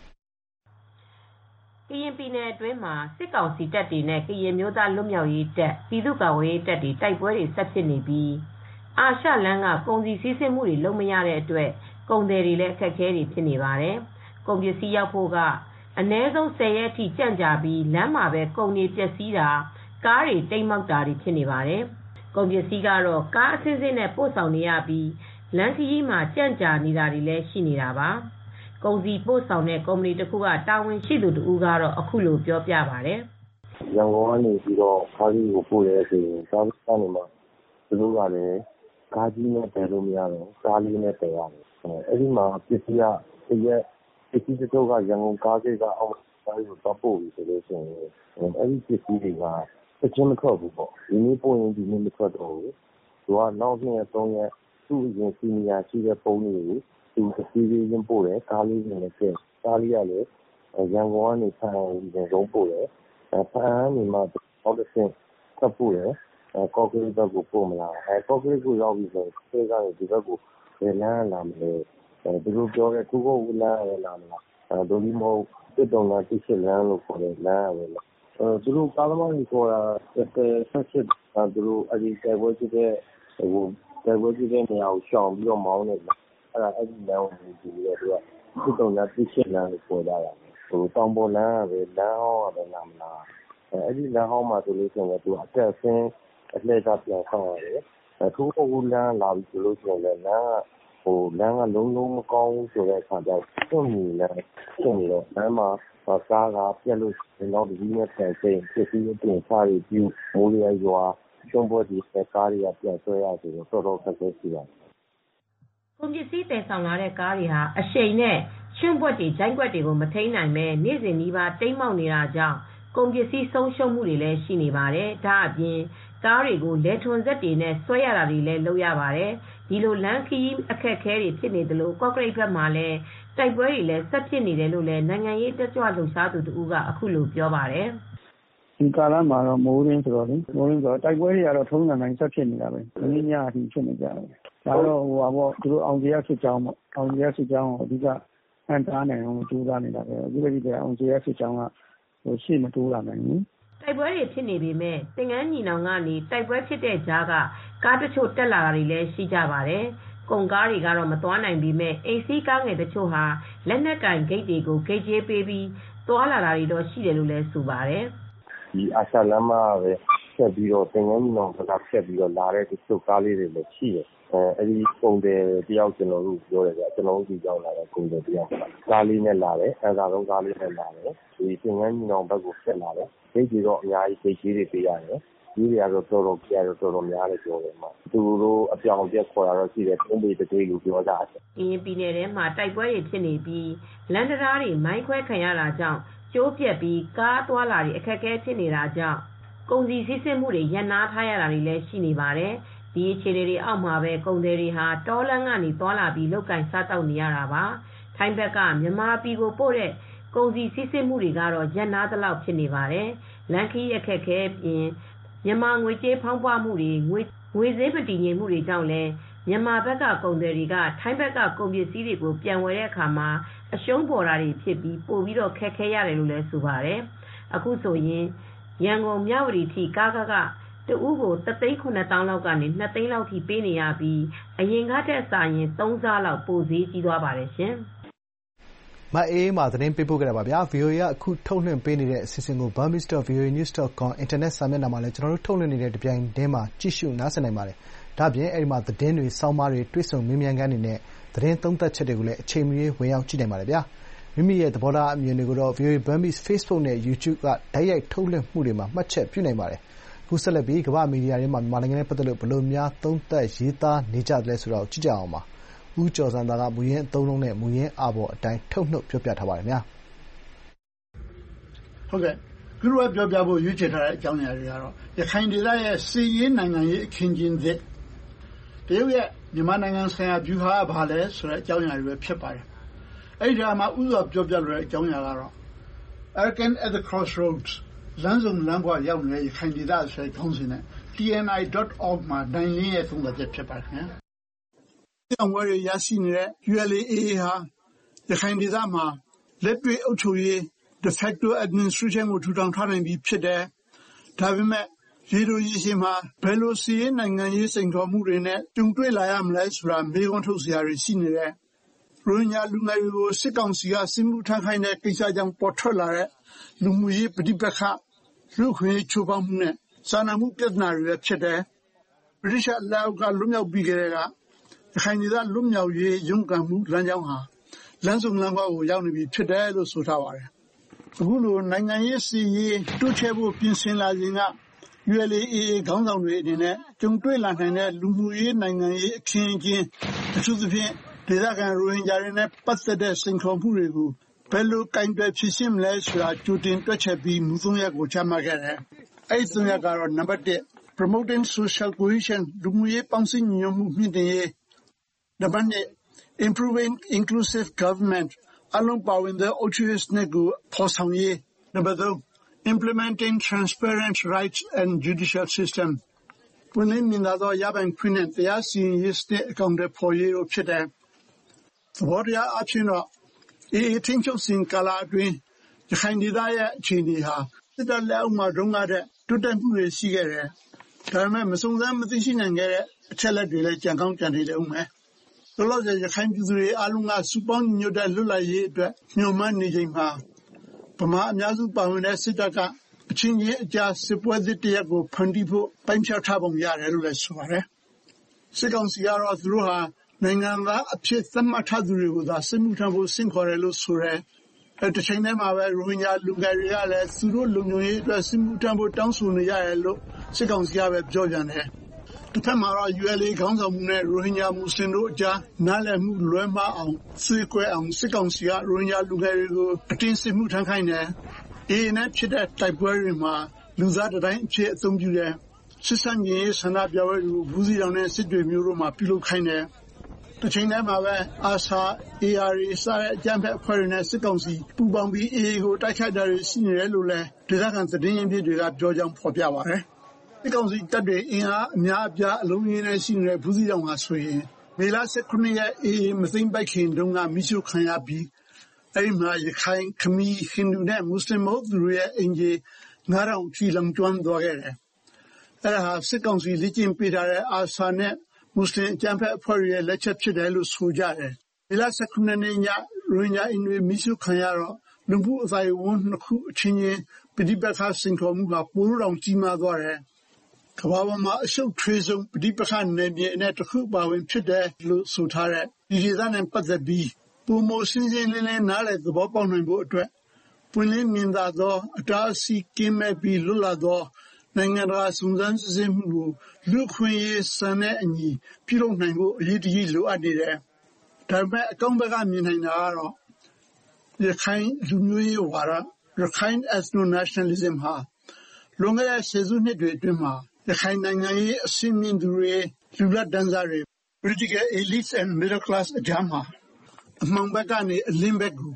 ကရင်ပြည်နယ်အတွင်းမှာစစ်ကောင်စီတပ်တွေနဲ့ကရင်မျိုးသားလွတ်မြောက်ရေးတပ်ပြည်သူ့ကာကွယ်ရေးတပ်တွေတိုက်ပွဲတွေဆက်ဖြစ်နေပြီးအာရှလမ်းကကုန်စည်စီးဆင်းမှုတွေလုံးမရတဲ့အတွက်ကုန်သည်တွေလည်းအခက်အခဲတွေဖြစ်နေပါတယ်။ကုန်ပစ္စည်းရောက်ဖို့ကအနည်းဆုံးဆယ်ရက်အထိကြန့်ကြာပြီးလမ်းမှာပဲကုန်တွေပျက်စီးတာကားတွေတိမ်းမှောက်တာတွေဖြစ်နေပါတယ်။ကုန်ပစ္စည်းကတော့ကားအစင်းစင်းနဲ့ပို့ဆောင်နေရပြီးလမ်းခရီးမှာကြန့်ကြာနေတာတွေလည်းရှိနေတာပါ။ကုန်စည်ပို့ဆောင်တဲ့ကုမ္ပဏီတစ်ခုကတာဝန်ရှိသူတဦးကတော့အခုလိုပြောပြပါတယ်။ရန်ကုန်ကနေပြီးတော့ကားကြီးကိုပို့ရဲဆိုရင်ကားကနေမှသူတို့ကလည်းကားကြီးနဲ့တည်လို့မရတော့ကားလေးနဲ့တည်ရတယ်။အဲဒီမှာပစ္စည်းကတရက်ပစ္စည်းတို့ကရန်ကုန်ကားကြီးကအောက်ကားကိုတော့ပို့ပြီးဆိုလို့ရှိရင်အဲဒီပစ္စည်းတွေကတချင်းမထွက်ဘူးပေါ့။ဒီနေ့ပို့ရင်ဒီနေ့မထွက်တော့ဘူး။သူကနောက်နှစ်ရက်သုံးရက်သူ့ရင်စီနီယာရှိတဲ့ပုံတွေကိုသူပစ္စည်းလေးချင်းပို့တယ်ကားလေးနဲ့လည်းကျကားလေးကလည်းရန်ကုန်ကနေဖန်ရင်ဆုံးပို့တယ်။ဖန်ကနေမှအောက်တစ်ဆင့်ထပ်ပို့တယ်။ကော့ကရိတ်ဘက်ကိုပို့မလား။အဲကော့ကရိတ်ကိုရောက်ပြီဆိုရင်ကော့ကရိတ်ကနေဒီဘက်ကိုဘယ်လမ်းလာမလဲ။အဲသူတို့ပြောတဲ့သူ့ကိုလမ်းရလာမလား။အဲဒိုလီမို့တစ်တုံလားတစ်ချက်လမ်းလို့ခေါ်တယ်လမ်းရလာ။အဲသူတို့ကားသမားတွေခေါ်တာဆက်ချက်သူတို့အဲဒီတိုက်ပွဲဖြစ်တဲ့ဟိုတိုက်ပွဲဖြစ်တဲ့နေရာကိုရှောင်ပြီးတော့မောင်းနေတယ်။အဲဒါအဲ့ဒီလမ်းကိုဒီလိုတော့သူကတစ်တုံလားတစ်ချက်လမ်းလို့ခေါ်ကြတာ။ဟိုတောင်ပေါ်လမ်းကပဲလမ်းဟောင်းကပဲလာမလား။အဲအဲ့ဒီလမ်းဟောင်းမှာဆိုလို့ရှိရင်သူအတက်ဆင်းအလှည့်ကပြန်ဆောင်ရတယ်။အဲထိုးဖို့လမ်းလာပြီဆိုလို့ရှိရင်လည်းလမ်းကဟိုလမ်းကလုံးလုံးမကောင်းဘူးဆိုတဲ့အခါကျတော့သူ့မြင်လမ်းဖြစ်နေတော့လမ်းမှာကားကပြက်လို့နောက်ဒီနဲ့ပြန်စိတ်ဖြစ်ပြီးပြင်စားရပြီးမိုးရရွာကျုံပေါ်ဒီကားတွေကပြန်ဆွဲရဆိုတော့တော်တော်ခက်ခဲရှိရတယ်။ကုန်ပစ္စည်းတင်ဆောင်လာတဲ့ကားတွေဟာအရှိန်နဲ့ချွန့်ပွက်တွေဂျိုင်းကွက်တွေကိုမထိန်နိုင်ပဲနေ့စဉ်နီးပါးတိမ်းမောက်နေတာကြောင့်ကုန်ပစ္စည်းဆုံးရှုံးမှုတွေလည်းရှိနေပါတယ်။ဒါအပြင်ကားတွေကိုလဲထွန်ဆက်တွေနဲ့ဆွဲရတာတွေလည်းလုပ်ရပါတယ်။ဒီလိုလမ်းခရီးအခက်အခဲတွေဖြစ်နေသလိုကော့ကရိတ်ဘက်မှာလည်းတိုက်ပွဲတွေလည်းဆက်ဖြစ်နေတယ်လို့လည်းနိုင်ငံရေးတက်ကြွလှုပ်ရှားသူတဦးကအခုလိုပြောပါတယ်။ဒီကာလမှာတော့မိုးရင်းဆိုတော့လေမိုးရင်းဆိုတော့တိုက်ပွဲတွေကတော့ထုံးစံတိုင်းဆက်ဖြစ်နေတာပဲ။ဒီညအထိဖြစ်နေကြတယ်။ဒါတော့ဟိုပါပေါ့သူတို့အောင်တရားစစ်ကြောင်းပေါ့။အောင်တရားစစ်ကြောင်းကိုအဓိကအန်တားနိုင်အောင်ကြိုးစားနေတာပဲ။အခုလည်းဒီအောင်တရားစစ်ကြောင်းကဟိုရှေ့မတိုးလာနိုင်ဘူး။တိုက်ပွဲတွေဖြစ်နေပေမဲ့သင်္ကန်းညီနောင်ကနေတိုက်ပွဲဖြစ်တဲ့ကြားကကားတချို့တက်လာတာတွေလည်းရှိကြပါတယ်။ကုန်ကားတွေကတော့မသွားနိုင်ပေမဲ့အိမ်စီးကားငယ်တချို့ဟာလက်နက်ကင်ဂိတ်တွေကိုဂိတ်ကျေးပေးပြီးသွားလာတာတွေတော့ရှိတယ်လို့လည်းဆိုပါတယ်။ဒီအာရှလမ်းမပဲဆက်ပြီးတော့သင်္ကန်းညီနောင်ကဆက်ပြီးတော့လာတဲ့တချို့ကားလေးတွေလည်းရှိတယ်။အဲအဲဒီပုံတယ်တယောက်ကျွန်တော်တို့ပြောတယ်ကြာကျွန်တော်တို့ဒီကြောင်းလာတဲ့ပုံတယ်တယောက်ကကားလေးနဲ့လာတယ်အဲဒါတော့ကားလေးနဲ့လာတယ်ဒီသင်္ကန်းညီနောင်ဘက်ကိုဆက်လာတယ်ဂိတ်တွေတော့အများကြီးဂိတ်ကြီးတွေပေးရတယ်ဒီတွေကတော့တော်တော်ကြရတော့တော်တော်များတယ်ပြောတယ်မှာသူတို့အပြောင်ပြက်ခေါ်ရတော့ရှိတယ်ပုံပေတတွေးလို့ပြောကြတယ်ကရင်ပြည်နယ်ထဲမှာတိုက်ပွဲတွေဖြစ်နေပြီးလမ်းတရားတွေမိုင်းခွဲခံရတာကြောင့်ကျိုးပြက်ပြီးကားသွားလာတွေအခက်အခဲဖြစ်နေတာကြောင့်ကုန်စည်စီးဆင်းမှုတွေရပ်နားထားရတာတွေလည်းရှိနေပါတယ်ဒီအခြေအနေတွေအောက်မှာပဲကုန်သည်တွေဟာတောလန်းကနေသွားလာပြီးလောက်ကင်စားတောက်နေရတာပါထိုင်းဘက်ကမြန်မာပြည်ကိုပို့တဲ့ကုန်စည်စီးဆင်းမှုတွေကတော့ရပ်နားသလောက်ဖြစ်နေပါတယ်လန်ခီအခက်ခဲပြင်မြန်မာငွေကြေးဖောင်းပွမှုတွေငွေငွေဈေးမတည်ငြိမ်မှုတွေကြောင့်လည်းမြန်မာဘက်ကကုန်သည်တွေကထိုင်းဘက်ကကုန်ပစ္စည်းတွေကိုပြန်ဝယ်တဲ့အခါမှာအရှုံးပေါ်တာတွေဖြစ်ပြီးပို့ပြီးတော့ခက်ခဲရတယ်လို့လည်းဆိုပါတယ်။အခုဆိုရင်ရန်ကုန်မြဝတီထိကားကကတဦးကိုတသိန်းခုနှစ်သောင်းလောက်ကနေနှစ်သိန်းလောက်ထိပေးနေရပြီးအရင်ကတည်းကစာရင်သုံးဆလောက်ပိုဈေးကြီးသွားပါတယ်ရှင်။မအေးမှာသတင်းပေးပို့ခဲ့တာပါဗျာ။ဗီအိုအေကအခုထုတ်လွှင့်ပေးနေတဲ့အစီအစဉ်ကို burmese dot v o a news dot com အင်တာနက်စာမျက်နှာမှာလည်းကျွန်တော်တို့ထုတ်လွှင့်နေတဲ့တပြိုင်တည်းမှာကြည့်ရှုနားဆင်နိုင်ပါတယ်။ဒါ့အပြင်အဲဒီမှာသတင်းတွေ၊ဆောင်းပါးတွေ၊တွေ့ဆုံမေးမြန်းခန်းတွေနဲ့သတင်းသုံးသပ်ချက်တွေကိုလည်းအချိန်မရွေးဝင်ရောက်ကြည့်နိုင်ပါတယ်ဗျာ။မိမိရဲ့သဘောထားအမြင်တွေကိုတော့ ဗွီအိုအေ Burmese Facebook နဲ့ YouTube ကတိုက်ရိုက်ထုတ်လွှင့်မှုတွေမှာမှတ်ချက်ပြုနိုင်ပါတယ်။အခုဆက်လက်ပြီးကမ္ဘာ့မီဒီယာတွေမှာမြန်မာနိုင်ငံနဲ့ပတ်သက်လို့ဘယ်လိုများသုံးသပ်ရေးသားနေကြသလဲဆိုတာကိုကြည့်ကြအောင်ပါ။ဦးကျော်စံသာကမူရင်းအသုံးအနှုန်းနဲ့မူရင်းအာဘော်အတိုင်းထုတ်နှုတ်ပြောပြထားပါတယ်ဗျာ။ဟုတ်ကဲ့။ခုတော့ပြောပြဖို့ရွေးချယ်ထားတဲ့အကြောင်းအရာတွေကတော့ရခိုင်ဒေသရဲ့စစ်ရေးနိုင်ငံရေးအခင်းကျင်းသစ်တရုတ်ရဲ့မြန်မာနိုင်ငံဆိုင်ရာဗျူဟာကဘာလဲဆိုတဲ့အကြောင်းအရာတွေပဲဖြစ်ပါတယ်။အဲဒီဒါမှဥစွာပြောပြလိုတဲ့အကြောင်းအရာကတော့ Arakan at the Crossroads လမ်းစုံလမ်းခွရောက်နေတဲ့ရခိုင်ဒေသဆိုတဲ့ခေါင်းစဉ်နဲ့ T N I dot org မှာနိုင်လင်းရဲ့သုံးသပ်ချက်ဖြစ်ပါတယ်ခင်ဗျာ။ဒီအောင်ဝဲရရှိနေတဲ့ U L A A A ဟာရခိုင်ဒေသမှာလက်တွေ့အုပ်ချုပ်ရေး de facto administration ကိုထူထောင်ထားနိုင်ပြီဖြစ်တယ်။ဒါပေမဲ့ရေတိုရေရှည်မှာဘယ်လိုစီးရေးနိုင်ငံရေးစိန်ခေါ်မှုတွေနဲ့ကြုံတွေ့လာရမလဲဆိုတာမေးခွန်းထုတ်စရာတွေရှိနေတယ်။ရိုဟင်ဂျာလူငယ်တွေကိုစစ်ကောင်စီကစစ်မှုထမ်းခိုင်းတဲ့ကိစ္စကြောင့်ပေါ်ထွက်လာတဲ့လူမှုရေးပဋိပက္ခလူ့ခွင့်ချိုးဖောက်မှုနဲ့စာနာမှုပြဿနာတွေဖြစ်တယ်။ဗြိတိရှလက်အောက်ကလွတ်မြောက်ပြီးကြတဲ့ကရခိုင်ဒေသလွတ်မြောက်ရေးရုန်းကန်မှုလမ်းကြောင်းဟာလမ်းစုံလမ်းခွကိုရောက်နေပြီဖြစ်တယ်လို့ဆိုထားပါတယ်။အခုလိုနိုင်ငံရေးစီရေးတိုးချဲ့ဖို့ပြင်ဆင်လာခြင်းကU L A A A ခေါင်းဆောင်တွေအနေနဲ့ကြုံတွေ့လာနိုင်တဲ့လူမှုရေးနိုင်ငံရေးအခင်းအကျင်းအထူးသဖြင့်ဒေသခံရိုဟင်ဂျာတွေနဲ့ပတ်သက်တဲ့စိန်ခေါ်မှုတွေကိုဘယ်လိုကင်တွယ်ဖြေရှင်းမလဲဆိုတာကြိုတင်တွက်ချက်ပြီးမူသုံးရပ်ကိုချမှတ်ခဲ့တယ်။အဲဒီသုံးရပ်ကတော့နံပါတ်one promoting social cohesion လူမှုရေးပေါင်းစည်းညီညွတ်မှုမြင့်တင်ရေးနံပါတ်two improving inclusive government အလုံးပါဝင်တဲ့အုပ်ချုပ်ရေးစနစ်ကိုဖော်ဆောင်ရေးနံပါတ်three implementing transparent rights and judicial system ပွင့်လင်းမြင်သာသောရပိုင်ခွင့်နဲ့တရားစီရင်ရေးစနစ်အကောင်အထည်ဖော်ရေးတို့ဖြစ်တယ်။သဘောတရားအဖြစ်တော့အေးအေးထိန်းချုပ်စဉ်ကာလအတွင်းရခိုင်ဒေသရဲ့အခြေအနေဟာစစ်တပ်လက်အောက်မှာတုန်းကတည်းကတိုးတက်မှုတွေရှိခဲ့တယ်။ဒါပေမဲ့မစုံစမ်းမသိရှိနိုင်ခဲ့တဲ့အချက်အလက်တွေလည်းကြံကောင်းကြံနေတယ်ဦးမယ်။လောလောဆယ်ရခိုင်ပြည်သူတွေအားလုံးကစုပေါင်းညီညွတ်တဲ့လွတ်လပ်ရေးအတွက်ညှို့မှန်းနေချိန်မှာဗမာအများစုပါဝင်တဲ့စစ်တပ်ကအချင်းချင်းအကြားစစ်ပွဲသစ်တစ်ရပ်ကိုဖန်တီးဖို့ပိုင်းခြားထားပုံရတယ်လို့လည်းဆိုပါတယ်။စစ်ကောင်စီကတော့သူတို့ဟာနိုင်ငံသားအဖြစ်သတ်မှတ်ထားသူတွေကိုသာစစ်မှုထမ်းဖို့ဆင့်ခေါ်တယ်လို့ဆိုတယ်။အဲတစ်ချိန်တည်းမှာပဲရိုဟင်ဂျာလူငယ်တွေကလည်းသူတို့လုံခြုံရေးအတွက်စစ်မှုထမ်းဖို့တောင်းဆိုနေရတယ်လို့စစ်ကောင်စီကပဲပြောပြန်တယ်။တစ်ဖက်မှာတော့ U L A ခေါင်းဆောင်မှုနဲ့ရိုဟင်ဂျာမွတ်စလင်တို့အကြားနားလည်မှုလွဲမှားအောင်ဆွေးကွဲအောင်စစ်ကောင်စီကရိုဟင်ဂျာလူငယ်တွေကိုအတင်းစစ်မှုထမ်းခိုင်းတယ်။အေးနဲ့ဖြစ်တဲ့တိုက်ပွဲတွေမှာလူသားတိုင်းအဖြစ်အသုံးပြုတယ်။စစ်ဆန့်ကျင်ရေးဆန္ဒပြပွဲတွေကိုဘူးစီတောင်နဲ့စစ်တွေမျိုးတို့မှာပြုလုပ်ခိုင်းတယ်။တစ်ချိန်တည်းမှာပဲအာဆာ A R A စတဲ့အကြမ်းဖက်အဖွဲ့တွေနဲ့စစ်ကောင်စီပူးပေါင်းပြီး A A ကိုတိုက်ခိုက်တာတွေရှိနေတယ်လို့လည်းဒေသခံသတင်းရင်းမြစ်တွေကပြောကြောင်းဖော်ပြပါတယ်။စစ်ကောင်စီတပ်တွေအင်အားအများအပြားအလုံးရင်းနဲ့ရှိနေတဲ့ဘူးစီတောင်ဟာဆိုရင်မေလ၁၇ရက် A A မသိမ်းပိုက်ခင်တုန်းကမိရှုခံရပြီးအဲဒီမှာရခိုင်ခမီဟိန္ဒူနဲ့မွတ်စလင်မဟုတ်သူတွေရဲ့အင်ဂျီငါးထောင်ချီလောင်ကျွမ်းသွားခဲ့တယ်။အဲဒါဟာစစ်ကောင်စီလက်ကျင့်ပေးထားတဲ့အာဆာနဲ့မွတ်စလင်အကြမ်းဖက်အဖွဲ့တွေရဲ့လက်ချက်ဖြစ်တယ်လို့ဆိုကြတယ်။မေလ၁၇ရက်နေ့ညရိုဟင်ဂျာအင်တွေမိရှုခံရတော့လူမှုအသိုက်အဝန်းနှစ်ခုအချင်းချင်းပဋိပက္ခစိန်ခေါ်မှုကပိုလို့တောင်ကြီးမားသွားတယ်။ကမ္ဘာပေါ်မှာအရှုပ်ထွေးဆုံးပဋိပက္ခနယ်မြေအနက်တစ်ခုပါဝင်ဖြစ်တယ်လို့ဆိုထားတဲ့ဒီဒေသနဲ့ပတ်သက်ပြီးပုံမရှင်းရှင်းလင်းလင်းနားလည်သဘောပေါက်နိုင်ဖို့အတွက်ပွင့်လင်းမြင်သာသောအတားအဆီးကင်းမဲ့ပြီးလွတ်လပ်သောနိုင်ငံတကာစုံစမ်းစစ်ဆေးမှုကိုလူ့ခွင့်ရေးစံနဲ့အညီပြုလုပ်နိုင်ဖို့အရေးတကြီးလိုအပ်နေတယ်။ဒါပေမဲ့အကောင့်ဘက်ကမြင်နိုင်တာကတော့ရခိုင်လူမျိုးရေးဝါဒရခိုင် ethno-nationalism ဟာလွန်ခဲ့တဲ့ဆယ်စုနှစ်တွေအတွင်းမှာရခိုင်နိုင်ငံရေးအဆင့်မြင့်သူတွေလူလတ်တန်းစားတွေ political elites and middle class အကြားမှာအမှန်ဘက်ကနေအလင်းဘက်ကို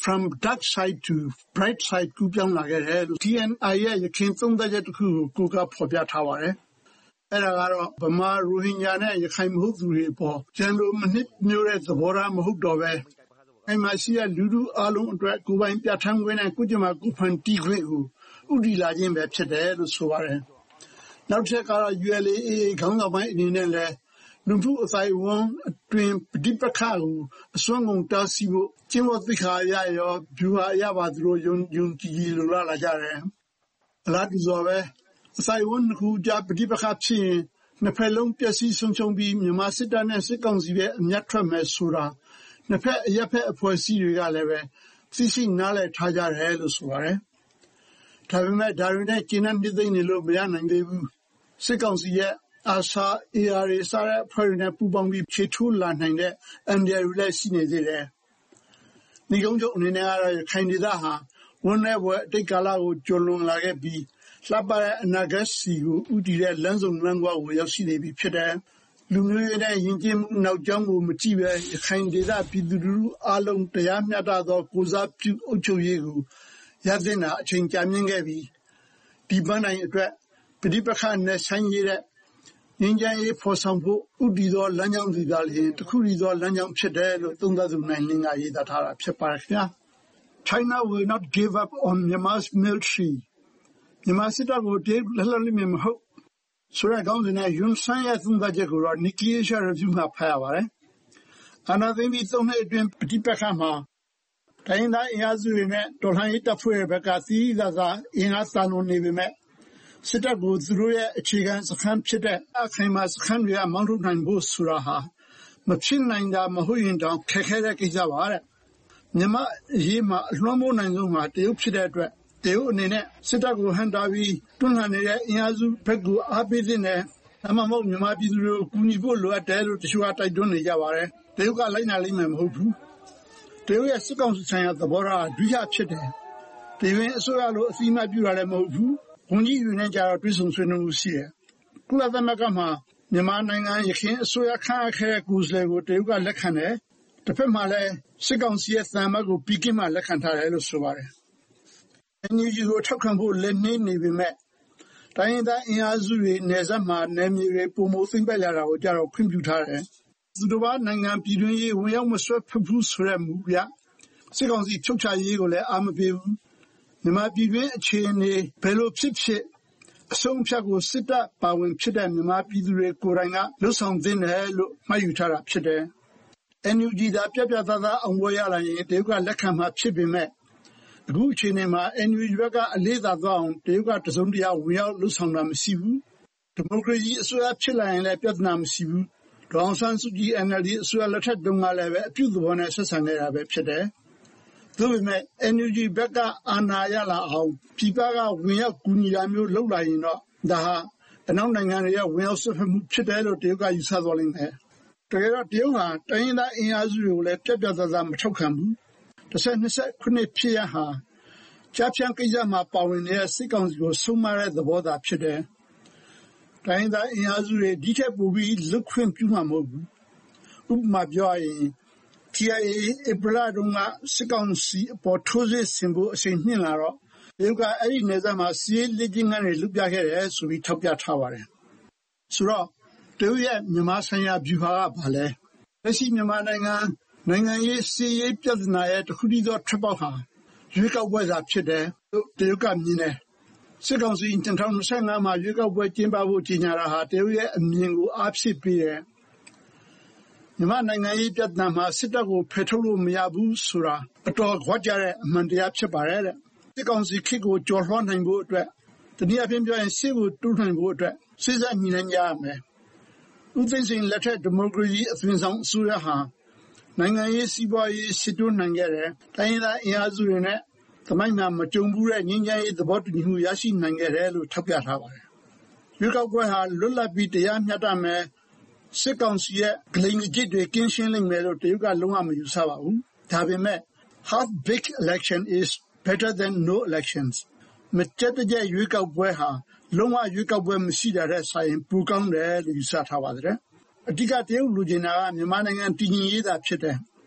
from dark side to bright side ကူးပြောင်းလာခဲ့တယ်လို့ T N I ရဲ့ယခင်သုံးသပ်ချက်တစ်ခုကိုကိုကဖော်ပြထားပါတယ်။အဲ့ဒါကတော့ဗမာရိုဟင်ဂျာနဲ့ရခိုင်မဟုတ်သူတွေပေါ်ကျန်လို့မနစ်မျိုးတဲ့သဘောထားမဟုတ်တော့ပဲအဲ့မှာရှိတဲ့လူလူအလုံးအတွက်ကိုယ်ပိုင်ပြဋ္ဌာန်းခွင့်နဲ့ကိုကြမှာကိုဖန်တီးခွင့်ကိုဥတီလာခြင်းပဲဖြစ်တယ်လို့ဆိုပါတယ်။နောက်တစ်ကတော့ U L A A ခေါင်းဆောင်ပိုင်းအနေနဲ့လည်းလူမှုအသိုင်းအတွင်းပဋိပက္ခကိုအစွမ်းကုန်တားဆီးဖို့ကျင့်ဝတ်သိက္ခာအရရောဗျူဟာအရပါသူတို့ယုံယုံကြည်ကြည်လိုလားလာကြတယ်။အလားတူစွာပဲအသိုင်းအဝန်းတစ်ခုကြားပဋိပက္ခဖြစ်ရင်နှစ်ဖက်လုံးပျက်စီးဆုံးရှုံးပြီးမြန်မာစစ်တပ်နဲ့စစ်ကောင်စီရဲ့အမျက်ထွက်မယ်ဆိုတာနှစ်ဖက်အရက်ဖက်အဖွဲ့အစည်းတွေကလည်းပဲသိရှိနားလည်ထားကြတယ်လို့ဆိုပါတယ်။ဒါပေမဲ့ဒါတွေနဲ့ကျင်းတဲ့ပြည်သိနေလို့မရနိုင်သေးဘူး။စစ်ကောင်စီရဲ့အာဆာ A R စတဲ့ဖွဲ့တွေနဲ့ပူးပေါင်းပြီးခြေထိုးလာနိုင်တဲ့အန်ဒီရူလည်းရှိနေသေးတယ်။ဒီကုန်းချုပ်အနေနဲ့ကတော့ခိုင်ဒေသဟာဝန်내ဘွယ်အတိတ်ကာလကိုကျော်လွန်လာခဲ့ပြီးလှပတဲ့အနာဂတ်စီကိုဥတည်တဲ့လမ်းစုံလမ်းကွာကိုရောက်ရှိနေပြီဖြစ်တယ်။လူမျိုးရေးနဲ့ယဉ်ကျေးမှုနောက်ကျောင်းကိုမကြည့်ပဲခိုင်ဒေသပြည်သူလူထုအလုံးတရားမျှတသောကိုစားပြုအုပ်ချုပ်ရေးကိုရတဲ့နာအချိန်ကြာမြင့်ခဲ့ပြီးဒီပန်းတိုင်းအတွက်ပဋိပက္ခနဲ့ဆိုင်ရတဲ့ငင်းကြရေးဖော်ဆောင်ဖို့ဥတည်သောလမ်းကြောင်းစီသာလျှင်တစ်ခုတည်းသောလမ်းကြောင်းဖြစ်တယ်လို့သုံးသပ်သူနိုင်လင်းကရေးသားထားတာဖြစ်ပါတယ်ခင်ဗျာ China will not give up on Myanmar's military မြန်မာစစ်တပ်ကိုတည်းလက်လက်လိမ့်မယ်မဟုတ်ဆိုရကောင်းတဲ့ယွန်ဆန်ရဲ့သုံးသပ်ချက်ကိုတော့ Nikkei Asia Review မှာဖတ်ရပါတယ်အာဏာသိမ်းပြီးသုံးနှစ်အတွင်းပဋိပက္ခမှာတိုင်းဒေသအင်အားစုတွေနဲ့တော်လှန်ရေးတပ်ဖွဲ့တွေဘက်ကသီးသီးသာအင်အားသာလွန်နေပေမဲ့စစ်တပ်ကိုသူတို့ရဲ့အခြေခံစခန်းဖြစ်တဲ့အခိုင်အမာစခန်းတွေကမောင်းထုတ်နိုင်ဖို့ဆိုတာဟာမဖြစ်နိုင်တာမဟုတ်ရင်တောင်ခက်ခဲတဲ့ကိစ္စပါတဲ့မြန်မာရေးမှာအလွှမ်းမိုးနိုင်ဆုံးမှာတရုတ်ဖြစ်တဲ့အတွက်တရုတ်အနေနဲ့စစ်တပ်ကိုဟန်တာပြီးတွန်းလှန်နေတဲ့အင်အားစုဘက်ကိုအားပေးတဲ့နဲ့အမှန်မဟုတ်မြန်မာပြည်သူတွေကိုကူညီဖို့လိုအပ်တယ်လို့တချို့ကတိုက်တွန်းနေကြပါတယ်တရုတ်ကလိုက်နာလိမ့်မယ်မဟုတ်ဘူးတရုတ်ရဲ့စစ်ကောင်စီဆိုင်ရာသဘောထားဒုရဖြစ်တယ်ဒီရင်အစိုးရလိုအစီအမံပြုတာလည်းမဟုတ်ဘူးဝန်ကြီးယူနေကြတော့ပြည်စုံဆွေးနွေးမှုရှိတယ်။ကုလသမဂ္ဂမှာမြန်မာနိုင်ငံရခိုင်အစိုးရခန့်အပ်ခဲ့တဲ့ကိုယ်စားလှယ်ကိုတရုတ်ကလက်ခံတယ်။တစ်ဖက်မှာလည်းစစ်ကောင်စီရဲ့သံမတ်ကိုပီကင်းမှာလက်ခံထားတယ်လို့ဆိုပါတယ်။ N U G ကိုထောက်ခံဖို့လက်နှေးနေပေမဲ့တိုင်းဒေသအင်အားစုတွေနယ်စပ်မှာနယ်မြေတွေပုံမသိမ့်ပက်လာတာကိုကြတော့ခွင့်ပြုထားတယ်။သူတို့ကနိုင်ငံပြည်တွင်းရေးဝင်ရောက်မဆွဲဖက်ဘူးဆိုတဲ့မူပြစစ်ကောင်စီချုပ်ချရေးကိုလည်းအားမပေးဘူး။မြန်မာပြည်တွင်းအခြေအနေဘယ်လိုဖြစ်ဖြစ်အဆုံးဖြတ်ကိုစစ်တပ်ပါဝင်ဖြစ်တဲ့မြန်မာပြည်သူတွေကိုယ်တိုင်ကလှုပ်ဆောင်သင့်တယ်လို့မှတ်ယူထားတာဖြစ်တယ်။ N U G သာပြပြသားသားအောင်ပွဲရလာရင်တရုတ်ကလက်ခံမှာဖြစ်ပေမဲ့အခုအချိန်မှာ N U G ဘက်ကအလေးသာသွားအောင်တရုတ်ကတစုံတရာဝင်ရောက်လှုပ်ဆောင်တာမရှိဘူး။ဒီမိုကရေစီအစိုးရဖြစ်လာရင်လည်းပြဿနာမရှိဘူး။ဒေါအောင်ဆန်းစုကြည် N L D အစိုးရလက်ထက်တုန်းကလည်းပဲအပြုသဘောနဲ့ဆက်ဆံနေတာပဲဖြစ်တယ်။ဒါပေမဲ့ N U G ဘက်ကအာဏာရလာအောင်ပြည်ပကဝင်ရောက်ကူညီတာမျိုးလုပ်လာရင်တော့ဒါဟာအနောက်နိုင်ငံတွေရဲ့ဝင်ရောက်ဆွေးနွေးမှုဖြစ်တယ်လို့တရုတ်ကယူဆသွားလိမ့်မယ်။တကယ်တော့တရုတ်ဟာတိုင်းရင်းသားအင်အားစုတွေကိုလည်းပြတ်ပြတ်သားသားမထောက်ခံဘူး။တစ်ဆက်နှစ်ဆက်ခုနှစ်ဖြစ်ရဟာကြားဖြန့်ကိစ္စမှာပါဝင်နေတဲ့စစ်ကောင်စီကိုဆုံးမတဲ့သဘောသာဖြစ်တယ်။တိုင်းရင်းသားအင်အားစုတွေဒီထက်ပိုပြီးလွတ်ခွင့်ပြုမှာမဟုတ်ဘူး။ဥပမာပြောရရင် K I A ဧပြီလတုန်းကစစ်ကောင်စီအပေါ်ထိုးစစ်ဆင်ဖို့အချိန်နှင့်လာတော့တရုတ်ကအဲ့ဒီနယ်စပ်မှာစီးရေးလက်ကျင်းကနေလွတ်ပြခဲ့တယ်ဆိုပြီးထောက်ပြထားပါတယ်။ဆိုတော့တရုတ်ရဲ့မြန်မာဆိုင်ရာဗျူဟာကဘာလဲ။လက်ရှိမြန်မာနိုင်ငံနိုင်ငံရေးစီးရေးပြဿနာရဲ့တစ်ခုတည်းသောထွက်ပေါက်ဟာရွေးကောက်ပွဲသာဖြစ်တယ်လို့တရုတ်ကမြင်တယ်။စစ်ကောင်စီ၂၀၂၅မှာရွေးကောက်ပွဲကျင်းပဖို့ကြေညာတာဟာတရုတ်ရဲ့အမြင်ကိုအားဖြည့်ပေးတယ်။မြန်မာနိုင်ငံရေးပြဿနာမှာစစ်တပ်ကိုဖယ်ထုတ်လို့မရဘူးဆိုတာအတော်ခွက်ကြတဲ့အမှန်တရားဖြစ်ပါတယ်တဲ့စစ်ကောင်စီခေတ်ကိုကြော်လွှမ်းနိုင်ဖို့အတွက်တနည်းအားဖြင့်ပြောရင်စစ်ကိုတူးနိုင်ဖို့အတွက်စစ်စက်ညီနိုင်ကြရမယ်ဦးသိန်းစိန်လက်ထက်ဒီမိုကရေစီအသွင်ဆောင်အစိုးရဟာနိုင်ငံရေးစီးပွားရေးစစ်တိုးနိုင်ခဲ့တယ်တိုင်းရင်းသားအင်အားစုတွေနဲ့သမိုင်းမှာမကြုံဘူးတဲ့ငြိမ်းချမ်းရေးသဘောတူညီမှုရရှိနိုင်ခဲ့တယ်လို့ထောက်ပြထားပါတယ်ရွေးကောက်ပွဲဟာလွတ်လပ်ပြီးတရားမျှတမယ်စစ်ကောင်စီရဲ့ဂလိမ်အကျစ်တွေကင်းရှင်းလိမ့်မယ်လို့တရုတ်ကလုံးဝမယူဆပါဘူး။ဒါပေမဲ့ half baked election is better than no elections မကြက်တဲ့ရွေးကောက်ပွဲဟာလုံးဝရွေးကောက်ပွဲမရှိတာတဲ့ဆိုင်ပိုကောင်းတယ်လို့ယူဆထားပါတယ်။အဓိကတရုတ်လူကျင်တာကမြန်မာနိုင်ငံတည်ငြိမ်ရေးသာဖြစ်တယ်။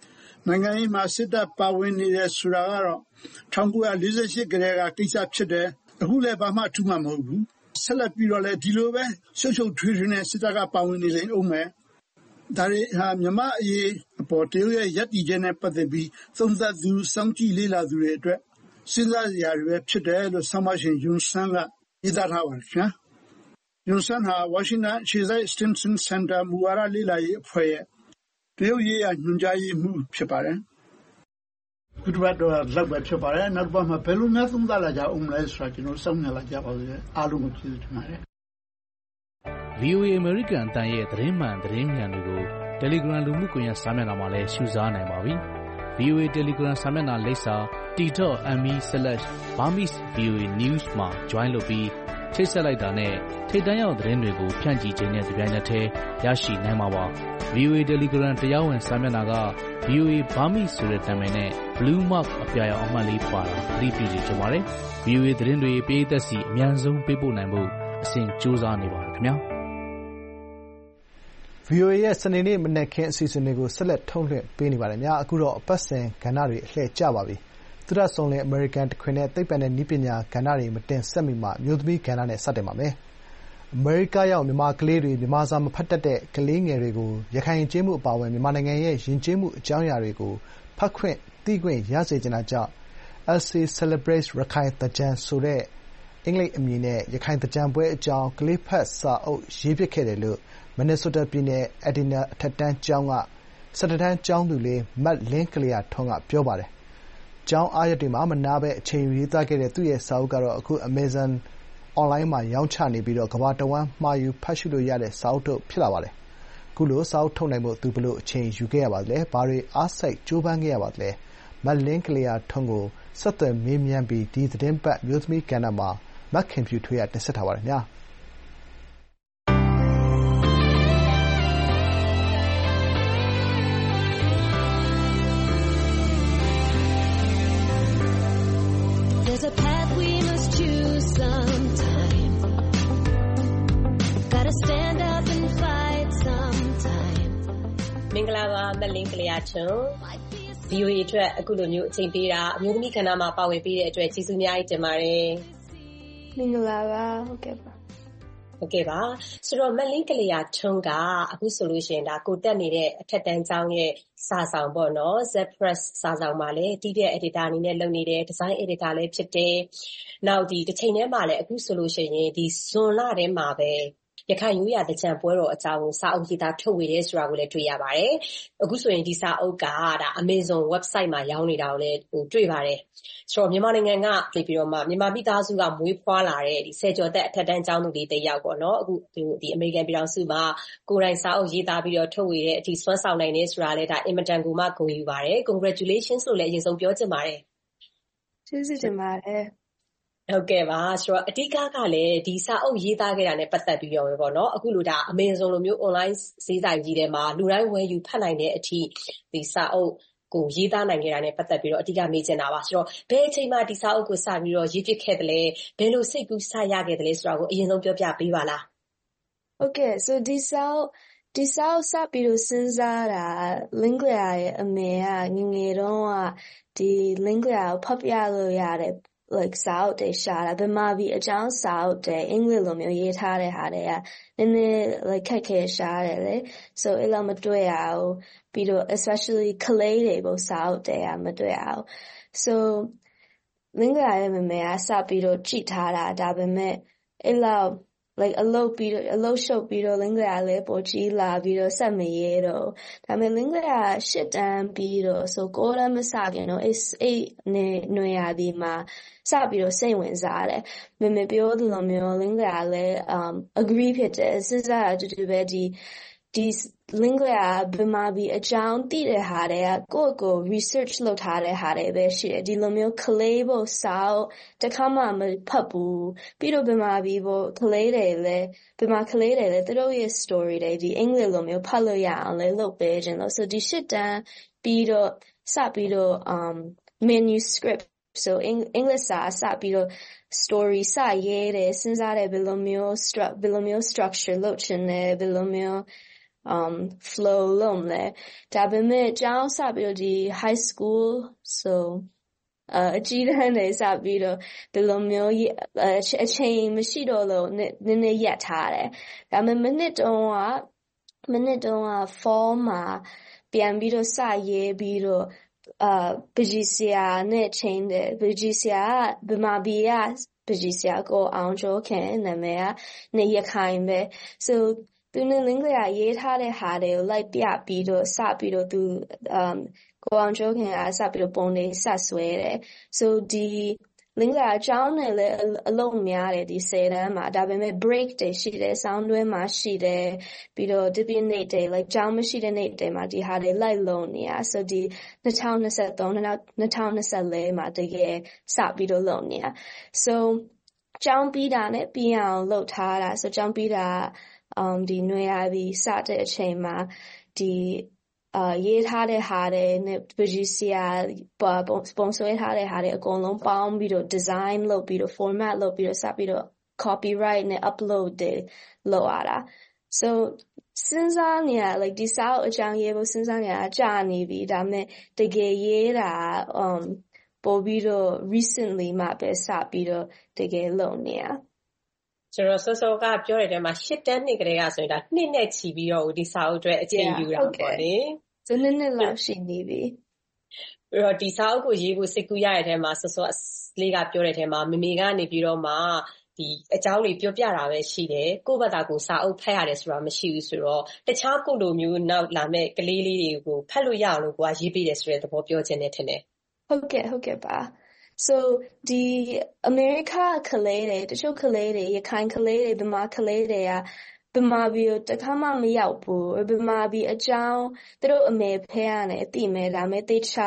နိုင်ငံရေးမှာစစ်တပ်ပါဝင်နေတယ်ဆိုတာကတော့၁၉၄၈ကတည်းကကိစ္စဖြစ်တယ်အခုလည်းဘာမှထူးမှမဟုတ်ဘူးဆက်လက်ပြီးတော့လည်းဒီလိုပဲရှုပ်ရှုပ်ထွေးထွေးနဲ့စစ်တပ်ကပါဝင်နေလိမ့်အောင်မယ်ဒါတွေဟာမြန်မာအရေးအပေါ်တရုတ်ရဲ့ယက်တီချက်နဲ့ပတ်သက်ပြီးသုံးသပ်သူစောင့်ကြည့်လေ့လာသူတွေအတွက်စဉ်းစားစရာတွေပဲဖြစ်တယ်လို့ဆောင်းပါရှင်ယွန်ဆန်းကရေးသားထားပါတယ်ခင်ဗျာယွန်ဆန်းဟာဝါရှင်တန်အခြေစိုက် Stimson Center မူဝါဒလေ့လာရေးအဖွဲ့ရဲ့တရုတ်ရေးရာညွှန်ကြားရေးမှူးဖြစ်ပါတယ်ခုတစ်ပတ်တော့လောက်ပဲဖြစ်ပါတယ်နောက်တစ်ပတ်မှာဘယ်လိုများသုံးသပ်လာကြအောင်လဲဆိုတာကျွန်တော်စောင့်မျှော်လာကြပါဦးအားလုံးကိုကျေးဇူးတင်ပါတယ်ဗီအိုအေ American အတန်ရဲ့သတင်းမှန်သတင်းညံတွေကို Telegram လူမှုကွန်ရက်စာမျက်နှာမှာလည်းရှုစားနိုင်ပါပြီ။ ဗီအိုအေ Telegram စာမျက်နှာလိပ်စာ t dot m e slash burmese voa news မှာ join လုပ်ပြီးချိတ်ဆက်လိုက်တာနဲ့ထိပ်တန်းရောက်သတင်းတွေကိုဖြန့်ချီခြင်းနဲ့ကြပြညက်ထဲရရှိနိုင်မှာပါ။ ဗီအိုအေ Telegram တရားဝင်စာမျက်နှာက ဗီအိုအေ Burmese ဆိုတဲ့နာမည်နဲ့ Blue Mark အပြာရောင်အမှတ်လေးပါတာသတိပြုကြပါရစေ။ ဗီအိုအေသတင်းတွေပရိသတ်စီအများဆုံးပေးပို့နိုင်ဖို့အစဉ်ကြိုးစားနေပါတယ်ခင်ဗျာ။ဗီအိုအေရဲ့စနေနေ့မနက်ခင်းအစီအစဉ်တွေကိုဆက်လက်ထုတ်လွှင့်ပေးနေပါတယ်များအခုတော့အပတ်စဉ်ကဏ္ဍတွေအလှည့်ကျပါပြီ။သုဒဆုံလင်အမေရိကန်တခွင်နဲ့သိပ္ပံနဲ့နည်းပညာကဏ္ဍတွေမတင်ဆက်မီမှာအမျိုးသမီးကဏ္ဍနဲ့စတင်ပါမယ်။အမေရိကရောက်မြန်မာကလေးတွေမြန်မာစာမဖတ်တတ်တဲ့ကလေးငယ်တွေကိုရခိုင်ယဉ်ကျေးမှုအပါအဝင်မြန်မာနိုင်ငံရဲ့ယဉ်ကျေးမှုအကြောင်းအရာတွေကိုဖတ်ခွင့်သိခွင့်ရစေချင်တာကြောင့် Elsie Celebrates ရခိုင်သင်္ကြန်ဆိုတဲ့အင်္ဂလိပ်အမည်နဲ့ရခိုင်သင်္ကြန်ပွဲအကြောင်းကလေးဖတ်စာအုပ်ရေးဖြစ်ခဲ့တယ်လို့မင်နီဆိုးတာပြည်နယ်အဒီနာအထက်တန်းကျောင်းက၁၁တန်းကျောင်းသူလေးမလင်းကလျာထွန်းကပြောပါတယ်။ကျောင်းအားရက်တွေမှာမနားဘဲအချိန်ယူရေးသားခဲ့တဲ့သူ့ရဲ့စာအုပ်ကတော့အခု Amazon အွန်လိုင်းမှာရောင်းချနေပြီးကမ္ဘာတဝန်းမှာယူဖတ်ရှုလို့ရတဲ့စာအုပ်ထုတ်ဖြစ်လာပါတယ်။အခုလိုစာအုပ်ထုတ်နိုင်ဖို့သူဘယ်လိုအချိန်ယူခဲ့ရပါသလဲ။ဘာတွေအားစိုက်ကြိုးပမ်းခဲ့ရပါသလဲ။မလင်းကလျာထွန်းကိုဆက်သွယ်မေးမြန်းပြီးဒီသီတင်းပတ်အမျိုးသမီးကဏ္ဍမှာမခင်ဖြူထွေးကတင်ဆက်ထားပါတယ်ခင်ဗျာ။ There's a path we must choose sometime. Gotta stand up and fight sometime. မင်္ဂလာပါမလင်းကလေးချွန်း ဗီအိုအေ အတွက်အခုလိုမျိုးအချိန်ပေးတာအမျိုးသမီးကဏ္ဍမှာပါဝင်ပေးတဲ့အတွက်ကျေးဇူးအများကြီးတင်ပါတယ်မင်္ဂလာပါဟုတ်ကဲ့ပါဟုတ်ကဲ့ပါဆိုတော့မလင်းကလေးချွန်းကအခုဆိုလို့ရှိရင်ဒါကိုတက်နေတဲ့အထက်တန်းကျောင်းရဲ့စာဆောင်ပေါ့နော် Zepress စာဆောင်မှာလည်းတီးတဲ့ editor အနေနဲ့လုပ်နေတယ် design editor လည်းဖြစ်တယ်နောက်ဒီတစ်ချိန်တည်းမှာလည်းအခုဆိုလို့ရှိရင်ဒီဇွန်လထဲမှာပဲရခိုင်ရိုးရာသင်္ကြန်ပွဲတော်အကြောင်းကိုစာအုပ်ရေးသားထုတ်ဝေတယ်ဆိုတာကိုလည်းတွေ့ရပါတယ်။အခုဆိုရင်ဒီစာအုပ်ကဒါ Amazon website မှာရောင်းနေတာကိုလည်းဟိုတွေ့ပါတယ်။ဆိုတော့မြန်မာနိုင်ငံကပြီးပြီးတော့မှမြန်မာပြည်သားစုကမွေးဖွားလာတဲ့ဒီဆယ်ကျော်သက်အထက်တန်းကျောင်းသူတွေတယောက်ပေါ့နော်။အခုဒီဒီ American ပြည်တော်စုမှာကိုယ်တိုင်စာအုပ်ရေးသားပြီးတော့ထုတ်ဝေတဲ့အထိစွမ်းဆောင်နိုင်နေဆိုတာလည်းဒါအင်မတန်ကိုမှဂုဏ်ယူပါတယ်။ Congratulations လို့လည်းအရင်ဆုံးပြောချင်ပါတယ်။ကျေးဇူးတင်ပါတယ်။ဟုတ်ကဲ့ပါဆိုတော့အဓိကကလည်းဒီစာအုပ်ရေးသားခဲ့တာနဲ့ပတ်သက်ပြီးတော့ပဲပေါ့နော်အခုလိုဒါ Amazon လိုမျိုး online ဈေးဆိုင်ကြီးထဲမှာလူတိုင်းဝယ်ယူဖတ်နိုင်တဲ့အထိဒီစာအုပ်ကိုရေးသားနိုင်ခဲ့တာနဲ့ပတ်သက်ပြီးတော့အဓိကမေးချင်တာပါဆိုတော့ဘယ်အချိန်မှဒီစာအုပ်ကိုစပြီးတော့ရေးပြခဲ့တယ်လဲဘယ်လိုစိတ်ကူးစရခဲ့တယ်လဲဆိုတာကိုအရင်ဆုံးပြောပြပေးပါလားဟုတ်ကဲ့ so ဒီစာအုပ်ဒီစာအုပ်စပြီးတော့စဉ်းစားတာလင်္ကာရဲ့အမေကငငယ်တုန်းကဒီလင်္ကာကိုဖတ်ပြလို့ရတယ်like စာအုပ်တွေရှာတာဗမာပြည်အကြောင်းစာအုပ်တွေအင်္ဂလိပ်လိုမျိုးရေးထားတဲ့ဟာတွေကနည်းနည်း like ခက်ခဲရှာတယ်လေ so အဲ့လိုမတွေ့ရဘူးပြီးတော့ especially ကလေးတွေပေါ့စာအုပ်တွေကမတွေ့ရဘူး so လင်္ကာရဲ့မမေကစပြီးတော့ကြည့်ထားတာဒါပေမဲ့အဲ့လို like အလုပ်ပြီးတော့အလုပ်ရှုပ်ပြီးတော့လင်္ကာလည်းပေါ်ကြီးလာပြီးတော့ဆက်မရဲတော့ဒါပေမဲ့လင်္ကာရှစ်တန်းပြီးတော့ so ကိုယ်လည်းမစခင်တော့အဲ့အဲ့နေနွေရာသီမှာစပြီးတော့စိတ်ဝင်စားတယ်မမေပြောသလိုမျိုးလင်္ကာလည်း um agree ဖြစ်တယ်စဉ်းစားအတူတူပဲဒီဒီလင်္ကာဗမာပြည်အကြောင်းသိတဲ့ဟာတွေကကိုယ့်ကို research လုပ်ထားတဲ့ဟာတွေပဲရှိတယ်ဒီလိုမျိုး clay ဖို့စာအုပ်တစ်ခါမှမဖတ်ဘူးပြီးတော့ဗမာပြည်ဖို့ clay တွေလည်းဗမာ clay တွေလည်းသူတို့ရဲ့ story တွေဒီအင်္ဂလိပ်လိုမျိုးဖတ်လို့ရအောင်လည်းလုပ်ပေးခြင်းလို့ so ဒီရှစ်တန်းပြီးတော့စပြီးတော့ um manuscript so English စာစပြီးတော့ story စရေးတယ်စဉ်းစားတယ်ဘယ်လိုမျိုး structure ဘယ်လိုမျိုး structure လုပ်ချင်တယ်ဘယ်လိုမျိုး um flow လုပ်မလဲဒါပေမဲ့ကျောင်းစပြီးတော့ဒီ high school so အကြီးတန်းတွေစပြီးတော့ဘယ်လိုမျိုးအချိန်မရှိတော့လို့နည်းနည်းရက်ထားတယ်ဒါပေမဲ့မိနစ်တုံးကမိနစ်တုံးက fall မှာပြန်ပြီးတော့စရေးပြီးတော့အာပကြီးစရာနဲ့ချိန်တယ်ပကြီးစရာဗမာပြည်ကပကြီးစရာကိုအောင်ကျော်ခင်နာမည်ကနေရခိုင်ပဲ so သူနဲ့လင်္ကာရေးထားတဲ့ဟာတွေကိုလိုက်ပြပြီးတော့စပြီးတော့သူ um ကိုအောင်ကျော်ခင်ကစပြီးတော့ပုံတွေဆက်ဆွဲတယ် so ဒီလင်္ကာအကြောင်းနဲ့လည်းအလုံးများတယ်ဒီစေတန်းမှာဒါပေမဲ့ break တွေရှိတယ် sound တွဲမှာရှိတယ်ပြီးတော့ dipping နေ့တွေ like ကြောင်းမရှိတဲ့နေ့တွေမှာဒီဟာတွေလိုက်လုံးနေရ so ဒီtwenty twenty-threeမှာတကယ်စပြီးတော့လုံးနေရ so ကြောင်းပြီးတာနဲ့ပြီးအောင်လုပ်ထားတာ so ကြောင်းပြီးတာ um ဒီနွေရာသီစတဲ့အချိန်မှာဒီအာရေးထားတဲ့ဟာတွေနဲ့ producer ပုံဆွဲထားတဲ့ဟာတွေအကုန်လုံးပေါင်းပြီးတော့ design လုပ်ပြီးတော့ format လုပ်ပြီးတော့စပြီးတော့ copyright နဲ့ upload တွေလုပ်ရတာ so စဉ်းစားနေရ like ဒီစာအုပ်အကြောင်းရေးဖို့စဉ်းစားနေတာကြာနေပြီဒါပေမဲ့တကယ်ရေးတာ um ပို့ပြီးတော့ recently မှပဲစပြီးတော့တကယ်လုပ်နေရကျွန်တော်စောစောကပြောတဲ့တဲမှာeightတန်းနှစ်ကလေးကဆိုရင်ဒါနှစ်နဲ့ချီပြီးတော့ဒီစာအုပ်အတွက်အချိန်ယူတာပေါ့လေ။ဒီနှစ်နှစ်လောက်ရှိနေပြီ။ပြီးတော့ဒီစာအုပ်ကိုရေးဖို့စိတ်ကူးရတဲ့တဲမှာစောစောလေးကပြောတဲ့တဲမှာမမေကနေပြီးတော့မှဒီအကြောင်းတွေပြောပြတာပဲရှိတယ်။ကိုယ့်ဘက်ကကိုစာအုပ်ဖတ်ရတယ်ဆိုတာမရှိဘူးဆိုတော့တခြားကိုလိုမျိုးနောက်လာမဲ့ကလေးလေးတွေကိုဖတ်လို့ရအောင်လို့ကိုကရေးပေးတယ်ဆိုတဲ့သဘောပြောချင်တယ်ထင်တယ်။ဟုတ်ကဲ့ဟုတ်ကဲ့ပါ so ဒီ America ကလေးတွေတချို့ကလေးတွေရခိုင်ကလေးတွေဗမာကလေးတွေကဗမာပြည်တခါမှမရောက်ဘူးဗမာပြည်အကြောင်းသူတို့အမေဖဲကနေအတိမဲဒါမဲ့တေချာ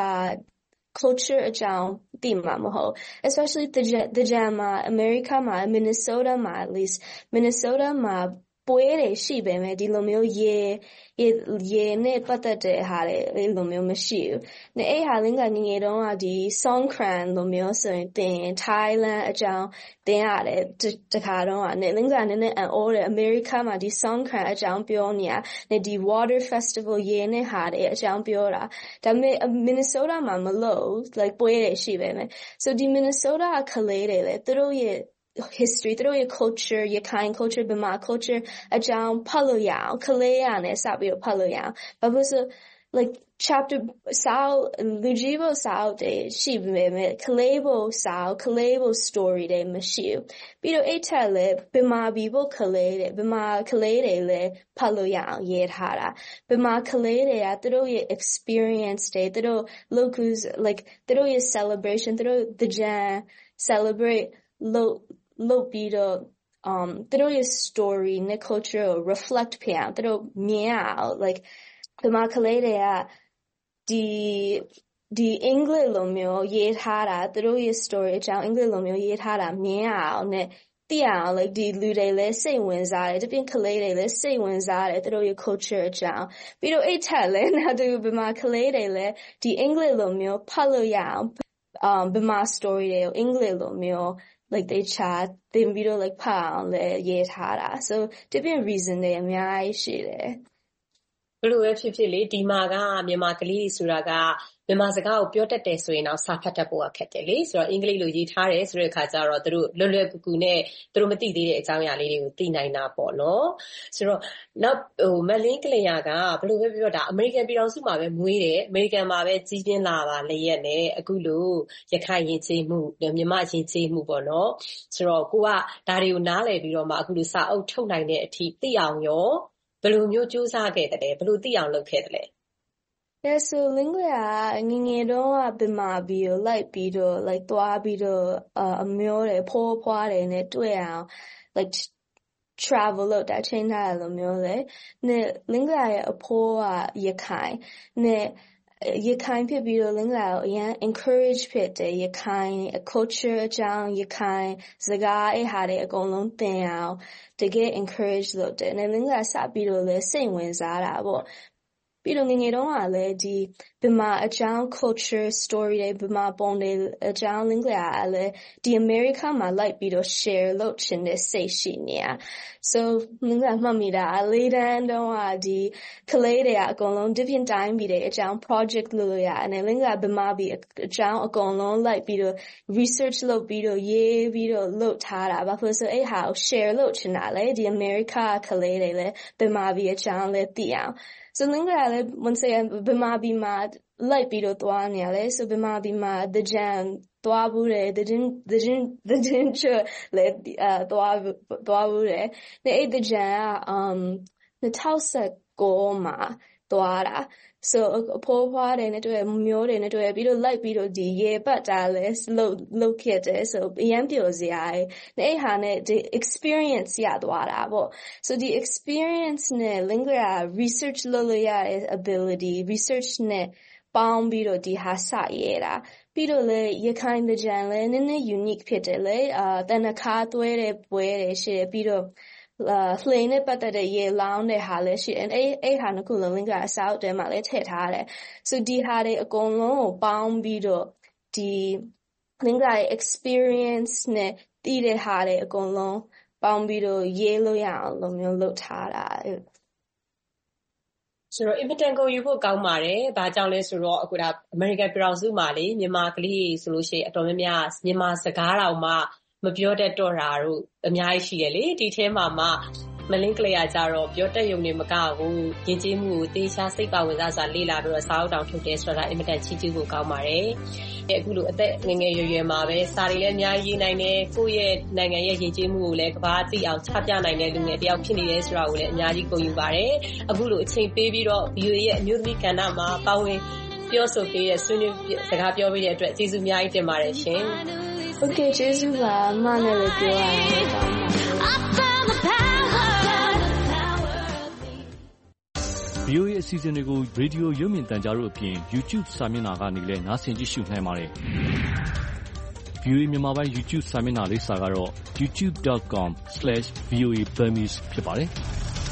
culture အကြောင်းသိမှာမဟုတ် especially the the jama America မှာ Minnesota မှာ at least Minnesota မှာပွဲတွေရှိပေမဲ့ဒီလိုမျိုးရေရေနဲ့ပတ်သက်တဲ့ဟာတွေအဲ့လိုမျိုးမရှိဘူး။နဲ့အဲ့ဟာလင်းကငငယ်တုန်းကဒီ Songkran လိုမျိုးဆိုရင်သင် Thailand အကြောင်းသင်ရတယ်တခါတော့နဲ့လင်းကနည်းနည်းအန်အော်တယ် America မှာဒီ Songkran အကြောင်းပြောနေတာနဲ့ဒီ Water Festival ရေနဲ့ဟာတွေအကြောင်းပြောတာဒါပေမဲ့ Minnesota မှာမလို့ like ပွဲတွေရှိပေမဲ့ so ဒီ Minnesota ကလေးတွေလေသူတို့ရဲ့history သူတို့ရဲ့ culture ရခိုင် culture ဗမာ culture အကြောင်းဖတ်လို့ရအောင်ကလေးရနဲ့စပြီးတော့ဖတ်လို့ရအောင်ဘာလို့ဆို like chapter စာလူကြီးဖို့စာအုပ်တွေရှိပေမဲ့ကလေးဖို့စာအုပ်ကလေးဖို့ story တွေမရှိဘူးပြီးတော့အဲ့ထက်လည်းဗမာပြည်ဖို့ကလေးတွေဗမာကလေးတွေလည်းဖတ်လို့ရအောင်ရေးထားတာဗမာကလေးတွေကသူတို့ရဲ့ experience တွေသူတို့ locals like သူတို့ရဲ့ celebration သူတို့ the Jan celebrate လို့လုပ်ပြီးတော့ um သူတို့ရဲ့ story နဲ့ culture ကို reflect ဖြစ်အောင်သူတို့မြင်အောင် like ဗမာကလေးတွေကဒီဒီအင်္ဂလိပ်လိုမျိုးရေးထားတာသူတို့ရဲ့ story အကြောင်းအင်္ဂလိပ်လိုမျိုးရေးထားတာမြင်အောင်နဲ့သိအောင် like ဒီလူတွေလည်းစိတ်ဝင်စားတယ်တပြင်းကလေးတွေလည်းစိတ်ဝင်စားတယ်သူတို့ရဲ့ culture အကြောင်းပြီးတော့အဲ့ထက်လည်းနောက်သူဗမာကလေးတွေလည်းဒီအင်္ဂလိပ်လိုမျိုးဖတ်လို့ရအောင် um ဗမာ story တွေကိုအင်္ဂလိပ်လိုမျိုး like they chat they video like ဖတ်အောင်လည်းရေးထားတာ so different reason တွေအများကြီးရှိတယ်ဘယ်လိုပဲဖြစ်ဖြစ်လေဒီမှာကမြန်မာကလေးဆိုတာကမြန်မာစကားကိုပြောတတ်တယ်ဆိုရင်တော့စာဖတ်တတ်ဖို့အခက်တယ်လေဆိုတော့အင်္ဂလိပ်လိုရေးထားတယ်ဆိုတဲ့အခါကျတော့သူတို့လွယ်လွယ်ကူကူနဲ့သူတို့မသိသေးတဲ့အကြောင်းအရာလေးတွေကိုသိနိုင်တာပေါ့နော်ဆိုတော့နောက်ဟိုမလင်းကလေးကဘယ်လိုပဲပြောတာအမေရိကန်ပြည်ထောင်စုမှာပဲမွေးတယ်အမေရိကန်မှာပဲကြီးပြင်းလာပါလျက်နဲ့အခုလိုရခိုင်ယဉ်ကျေးမှုမြန်မာယဉ်ကျေးမှုပေါ့နော်ဆိုတော့ကိုကဒါတွေကိုနားလည်ပြီးတော့မှအခုလိုစာအုပ်ထုတ်နိုင်တဲ့အထိသိအောင်ရောဘယ်လိုမျိုးကြိုးစားခဲ့တယ်လဲဘယ်လိုသိအောင်လုပ်ခဲ့တယ်လဲ Yeah, so lingua ငငယ်တော့ဗမာပြည်ကိုလိုက်ပြီးတော့ like သွားပြီးတော့အမျိုးတွေဖိုးဖွားတွေနဲ့တွေ့အောင် like travel လုပ်တာချိန်ထားတယ်လို့မျိုးလေနဲ့ lingua ရဲ့အဖိုးကရခိုင်နဲ့ရခိုင်ဖြစ်ပြီးတော့ lingua ကိုအရင် encourage ဖြစ်တယ်ရခိုင် culture အကြောင်းရခိုင်စကားအဲ့ဟာတွေအကုန်လုံးသင်အောင်တကယ် encourage လုပ်တယ်နဲ့ lingua စပြီးတော့လည်းစိတ်ဝင်စားတာပေါ့ပြီးတော့ငငယ်တုန်းကလည်းဒီဘယ်မှာအကြောင်း culture story တွေဘယ်မှာပုံတွေအကြောင်း link လာလည်းဒီ America မှာ like ပြီးတော့ share လုပ်ချင်တဲ့စိတ်ရှိနေရ so ငငယ်မှတ်မိတာလေးတန်းတုန်းကဒီကလေးတွေကအကုန်လုံး different time ပြီးတဲ့အကြောင်း project လုပ်လို့ရအဲ့ link လာဘယ်မှာပြီးအကြောင်းအကုန်လုံး like ပြီးတော့ research လုပ်ပြီးတော့ရေးပြီးတော့လုပ်ထားတာဘာဖြစ်လို့ဆိုအဲ့ဟာကို share လုပ်ချင်တာလေဒီ America ကလေးတွေလည်းဘယ်မှာပြီးအကြောင်းလည်းသိအောင် so link လာလည်း once again ဘယ်မှာပြီးမှာ like ပြီးတော့သွားနေရလေ so ဘယ်မှာပြီးမှာ the jam သွားဘူးတယ် the didn't the didn't the didn't လည်းသွားသွားဘူးတယ်နဲ့အဲ့ the jam က um two thousand nineမှာသွားတာ so အဖိုးဖွားတယ်နဲ့တွေ့မျိုးတွေနဲ့တွေ့ပြီးတော့ like ပြီးတော့ဒီရေပတ်တာလဲလုပ်လုပ်ခဲ့တယ် so အရင်ပြောစရာနဲ့အဲ့ဟာနဲ့ဒီ experience ရသွားတာပေါ့ so ဒီ experience နဲ့ link က research လုပ်လို့ရတဲ့ ability research နဲ့ပေါင်းပြီးတော့ဒီဟာစရဲတာပြီးတော့လေရခိုင်တဲ့ကြံလဲနည်းနည်း unique ဖြစ်တယ်လေအာတနခါသွဲတဲ့ပွဲတွေရှိတယ်ပြီးတော့လှိန်နဲ့ပတ်သက်တဲ့ရေလောင်းတဲ့ဟာလည်းရှိတယ်အဲ့အဲ့ဟာကလည်း link ကအဆောက်တဲမှာလည်းထည့်ထားတယ် so ဒီဟာတွေအကုန်လုံးကိုပေါင်းပြီးတော့ဒီ link ရဲ့ experience နဲ့တည်တဲ့ဟာတွေအကုန်လုံးပေါင်းပြီးတော့ရေးလို့ရအောင်လို့မျိုးလုပ်ထားတာဆိုတော့ important ကိုယူဖို့ကောင်းပါတယ်။ဘာကြောင့်လဲဆိုတော့အခုဒါ American ပြည်ထောင်စုမှာလေမြန်မာကလေးဆိုလို့ရှိရင်အတော်များများမြန်မာစကားတော်မှမပြောတတ်တော့တာတို့အများကြီးရှိရလေဒီထဲမှာမှမလင်းကလေးကကြတော့ပြောတတ်ရုံနဲ့မကဘူးယဉ်ကျေးမှုကိုတေချာစိတ်ပါဝင်စားစွာလေ့လာပြီးတော့စာအုပ်တောင်ထုတ်တယ်ဆိုတာအင်မတန်ချီးကျူးဖို့ကောင်းပါတယ်။အခုလိုအသက်ငယ်ငယ်ရွယ်ရွယ်မှာပဲစာတွေလည်းအများကြီးရေးနိုင်တယ်ကိုယ့်ရဲ့နိုင်ငံရဲ့ယဉ်ကျေးမှုကိုလည်းကဘာသိအောင်ချပြနိုင်တဲ့လူငယ်တယောက်ဖြစ်နေတယ်ဆိုတာကိုလည်းအများကြီးကိုယူပါတယ်။အခုလိုအချိန်ပေးပြီးတော့ ဗီအိုအေ ရဲ့အမျိုးသမီးကဏ္ဍမှာပါဝင်ပြောဆိုပေးတဲ့ဆွေးနွေးစကားပြောပေးတဲ့အတွက်ကျေးဇူးအများကြီးတင်ပါတယ်ရှင်။ Okay ကျေးဇူးပါအမနဲ့လည်းပြောရအောင်ကောင်းပါတယ်ဗီအိုအေ အစီအစဉ်တွေကို ရေဒီယိုရုပ်မြင်သံကြားတို့အပြင် YouTube စာမျက်နှာကနေလည်းနားဆင်ကြည့်ရှုနိုင်ပါတယ်။ ဗီအိုအေမြန်မာပိုင်း YouTube စာမျက်နှာလိပ်စာကတော့ youtube dot com slash v o a burmese ဖြစ်ပါတယ်။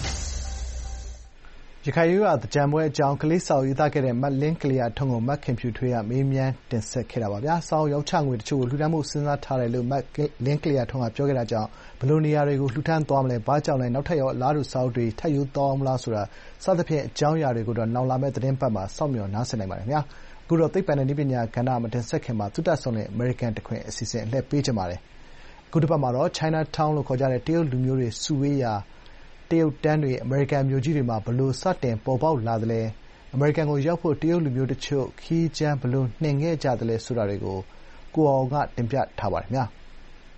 ရခိုင်ရိုးရာသင်္ကြန်ပွဲအကြောင်းကလေးစာအုပ်ရေးသားခဲ့တဲ့မလင်းကလေးထွန်းကိုမခင်ဖြူထွေးကမေးမြန်းတင်ဆက်ခဲ့တာပါဗျာ။စာအုပ်ရောင်းချငွေတချို့ကိုလှူဒါန်းဖို့စဉ်းစားထားတယ်လို့မလင်းကလေးထွန်းကပြောခဲ့တာကြောင့်ဘယ်လိုနေရာတွေကိုလှူဒါန်းသွားမလဲ၊ဘာကြောင့်လဲ၊နောက်ထပ်ရောအလားတူစာအုပ်တွေထပ်ရိုးသွားဦးမလားဆိုတာစသဖြင့်အကြောင်းအရာတွေကိုတော့နောင်လာမယ့်သီတင်းပတ်မှာစောင့်မျှော်နားဆင်နိုင်ပါတယ်ခင်ဗျာ။အခုတော့သိပ္ပံနဲ့နည်းပညာကဏ္ဍမတင်ဆက်ခင်မှာသုတဆုံတဲ့အမေရိကန်တခွင်အစီအစဉ်အလှည့်ပေးချင်ပါတယ်။အခုတစ်ပတ်မှာတော့ Chinatown လို့ခေါ်ကြတဲ့တရုတ်လူမျိုးတွေစုဝေးရာတရုတ်တန်းတွေအမေရိကန်မြို့ကြီးတွေမှာဘယ်လိုစတင်ပေါ်ပေါက်လာသလဲ၊အမေရိကန်ကိုရောက်ဖို့တရုတ်လူမျိုးတချို့ခရီးကြမ်းဘယ်လိုနှင်ခဲ့ကြသလဲဆိုတာတွေကိုကိုအောင်ကတင်ပြထားပါတယ်ခင်ဗျာ။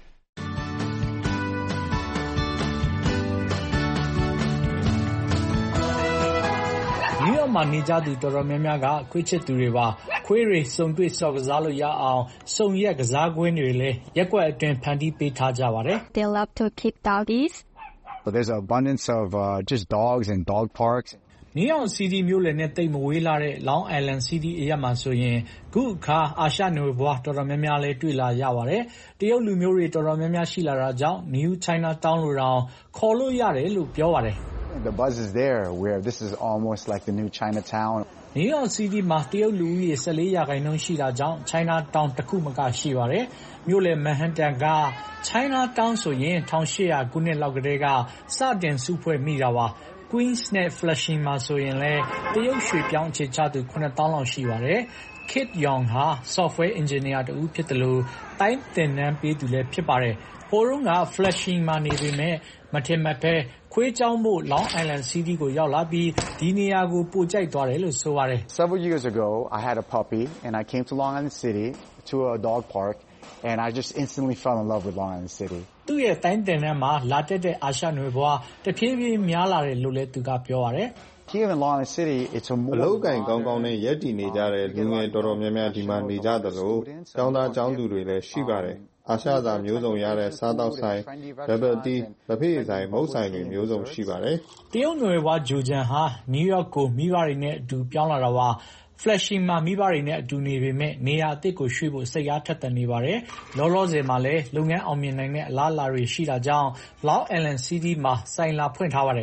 နယူးယောက်မှာနေကြသူတော်တော်များများကခွေးချစ်သူတွေပါ။ခွေးတွေစုံတွေ့ဆော့ကစားလို့ရအောင်စုံရက်ကစားကွင်းတွေလည်းရပ်ကွက်အတွင်းဖန်တီးပေးထားကြပါတယ်။ They love to keep doggies. There's an abundance of uh, just dogs and dog parks. နယူးယောက်စီးတီးမြို့လယ်နဲ့သိပ်မဝေးလှတဲ့ Long Island City အရပ်မှာဆိုရင်ခုအခါအာရှနွယ်ဖွားတော်တော်များများလည်းတွေ့လာရပါတယ်။တရုတ်လူမျိုးတွေတော်တော်များများရှိလာတာကြောင့် New Chinatown လို့တောင်ခေါ်လို့ရတယ်လို့ပြောပါတယ်။ The buzz is there where this is almost like the new Chinatown. နယူးယောက်စီးတီးမှာတရုတ်လူဦးရေone fourရာခိုင်နှုန်းရှိတာကြောင့် Chinatown တစ်ခုမကရှိပါတယ်။မြို့လယ် Manhattan က Chinatown ဆိုရင်eighteen hundredခုနှစ်လောက်ကတည်းကစတင်စုဖွဲ့မိတာပါ။ Queens နဲ့ Flushing မှာဆိုရင်လည်းတရုတ်ရွှေ့ပြောင်းအခြေချသူ seven thousand လောက်ရှိပါတယ်။ Kit Yong ဟာ software engineer တဦးဖြစ်တယ်လို့တိုင်းသင်တန်းပေးသူလည်းဖြစ်ပါတယ်။ဟိုတုန်းက Flushing မှာနေပေမဲ့မထင်မှတ်ဘဲခွေးကျောင်းဖို့ Long Island City ကိုရောက်လာပြီးဒီနေရာကိုပိုကြိုက်သွားတယ်လို့ဆိုပါတယ်။ Several years ago, I had a puppy and I came to Long Island City to a dog park and I just instantly fell in love with Long Island City. သူ့ရဲ့တိုင်းသင်တန်းမှာလာတက်တဲ့အာရှနွယ်ဖွားတဖြည်းဖြည်းများလာတယ်လို့လည်းသူကပြောပါတယ်။ Here in Long Island City, it's a more အလုပ်ကိုင်ကောင်းကောင်းနဲ့ရက်တည်နေကြတဲ့လူငယ်တော်တော်များများဒီမှာနေကြသလိုကျောင်းသားကျောင်းသူတွေလည်းရှိပါတယ်။အာရှသာမျိုးစုံရတဲ့စားသောက်ဆိုင်၊လက်ဖက်တီး၊လက်ဖက်ရည်ဆိုင်၊မုန့်ဆိုင်တွေမျိုးစုံရှိပါတယ်။တရုတ်နွယ်ဖွားဂျိုဂျန်ဟာနယူးယောက်ကိုမိဘတွေနဲ့အတူပြောင်းလာတာပါ။ Flushing မှာမိဘတွေနဲ့အတူနေပေမဲ့နေရာအသစ်ကိုရွှေ့ဖို့စိတ်အားထက်သန်နေပါတယ်။လောလောဆယ်မှာလည်းလုပ်ငန်းအောင်မြင်နိုင်တဲ့အလားအလာတွေရှိတာကြောင့် Long Island City မှာဆိုင်လာဖွင့်ထားပါတယ်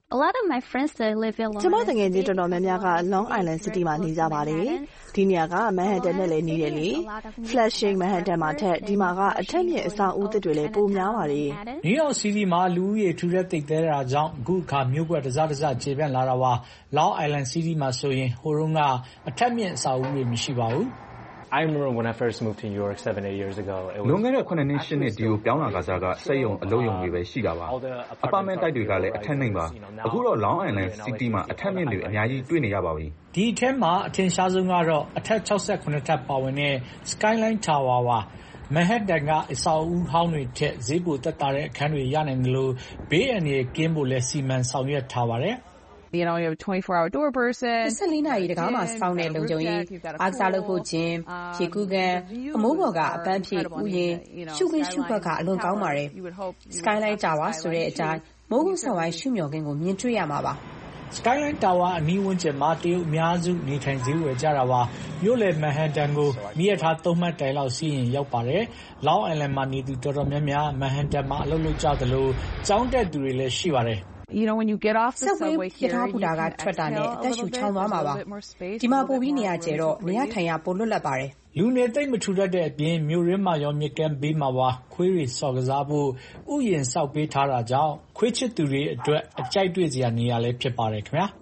A lot of my friends that live in Long Island. ကျမတငယ်ချင်းတော်တော်များများက Long Island City မှာနေကြပါတယ်။ဒီနေရာက Manhattan နဲ့လည်းနီးတယ်လေ။ Flushing Manhattan မှာထက်ဒီမှာကအထက်မြင့်အဆောက်အဦသစ်တွေလည်းပိုများပါတယ်။ New York City မှာလူဦးရေထူထပ်သိပ်သည်းတာကြောင့်အခုအခါမြို့ကွက်တစတစခြေပြန့်လာတာပါ။ Long Island City မှာဆိုရင်ဟိုတုန်းကအထက်မြင့်အဆောက်အဦတွေမရှိပါဘူး I remember when I first moved to New York seven, eight years ago. It was လွန်ခဲ့တဲ့ခုနှစ်နှစ်ရှစ်နှစ်ဒီကိုပြောင်းလာကစားကစက်ရုံအလုပ်ရုံတွေပဲရှိတာပါ။ Apartment တိုက်တွေကလည်းအထက်နှိမ်ပါ။အခုတော့ Long Island City မှာအထက်မြင့်တွေအများကြီးတွေ့နေရပါပြီ။ဒီအထက်မှာအထင်ရှားဆုံးကတော့အထက်၆၇ထပ်ပါဝင်တဲ့ Skyline Tower ပါ။ Manhattan ကအဆောက်အဦဟောင်းတွေထက်ဈေးပိုသက်သာတဲ့အခန်းတွေရနိုင်တယ်လို့ဘေးအန္တရာယ်ကင်းဖို့လည်းစီမံဆောင်ရွက်ထားပါတယ် You know, you have a twenty-four hour door person. ၂၄နာရီတကားမှာစောင့်တဲ့လုံခြုံရေးအားကစားလုပ်ဖို့ခြင်းဖြေကူးကန်အမိုးပေါ်ကအပန်းဖြေဥယျာဉ်ရှုခင်းရှုဘက်ကအလွန်ကောင်းပါတယ် Skyline Tower ဆိုတဲ့အတိုင်းမိုးကုတ်ဆောင်ဝိုင်းရှုမျှော်ခင်းကိုမြင်တွေ့ရမှာပါ Skyline Tower အနီးဝန်းကျင်မှာတရုတ်အများစုနေထိုင်ဈေးဝယ်ကြတာပါမြို့လယ် Manhattan ကိုမီးရထားသုံးမှတ်တိုင်လောက်စီးရင်ရောက်ပါတယ် Long Island မှာနေသူတော်တော်များများ Manhattan မှာအလုပ်လုပ်ကြသလိုကျောင်းတက်သူတွေလည်းရှိပါတယ် You know, when you get off the subway here, you can tell a little bit more space. ဒီမှာပိုပြီးနေရာကျတော့နေရာထိုင်ရပိုလွတ်လပ်ပါတယ်လူနေသိမ့်မထူတတ်တဲ့အပြင်မြို့ရင်းမှာရောမြစ်ကမ်းဘေးမှာပါခွေးတွေစော်ကစားဖို့ဥယျာဉ်ဆောက်ပေးထားတာကြောင့်ခွေးချစ်သူတွေအတွက်အကြိုက်တွေ့စရာနေရာလည်းဖြစ်ပါတယ်ခင်ဗျာ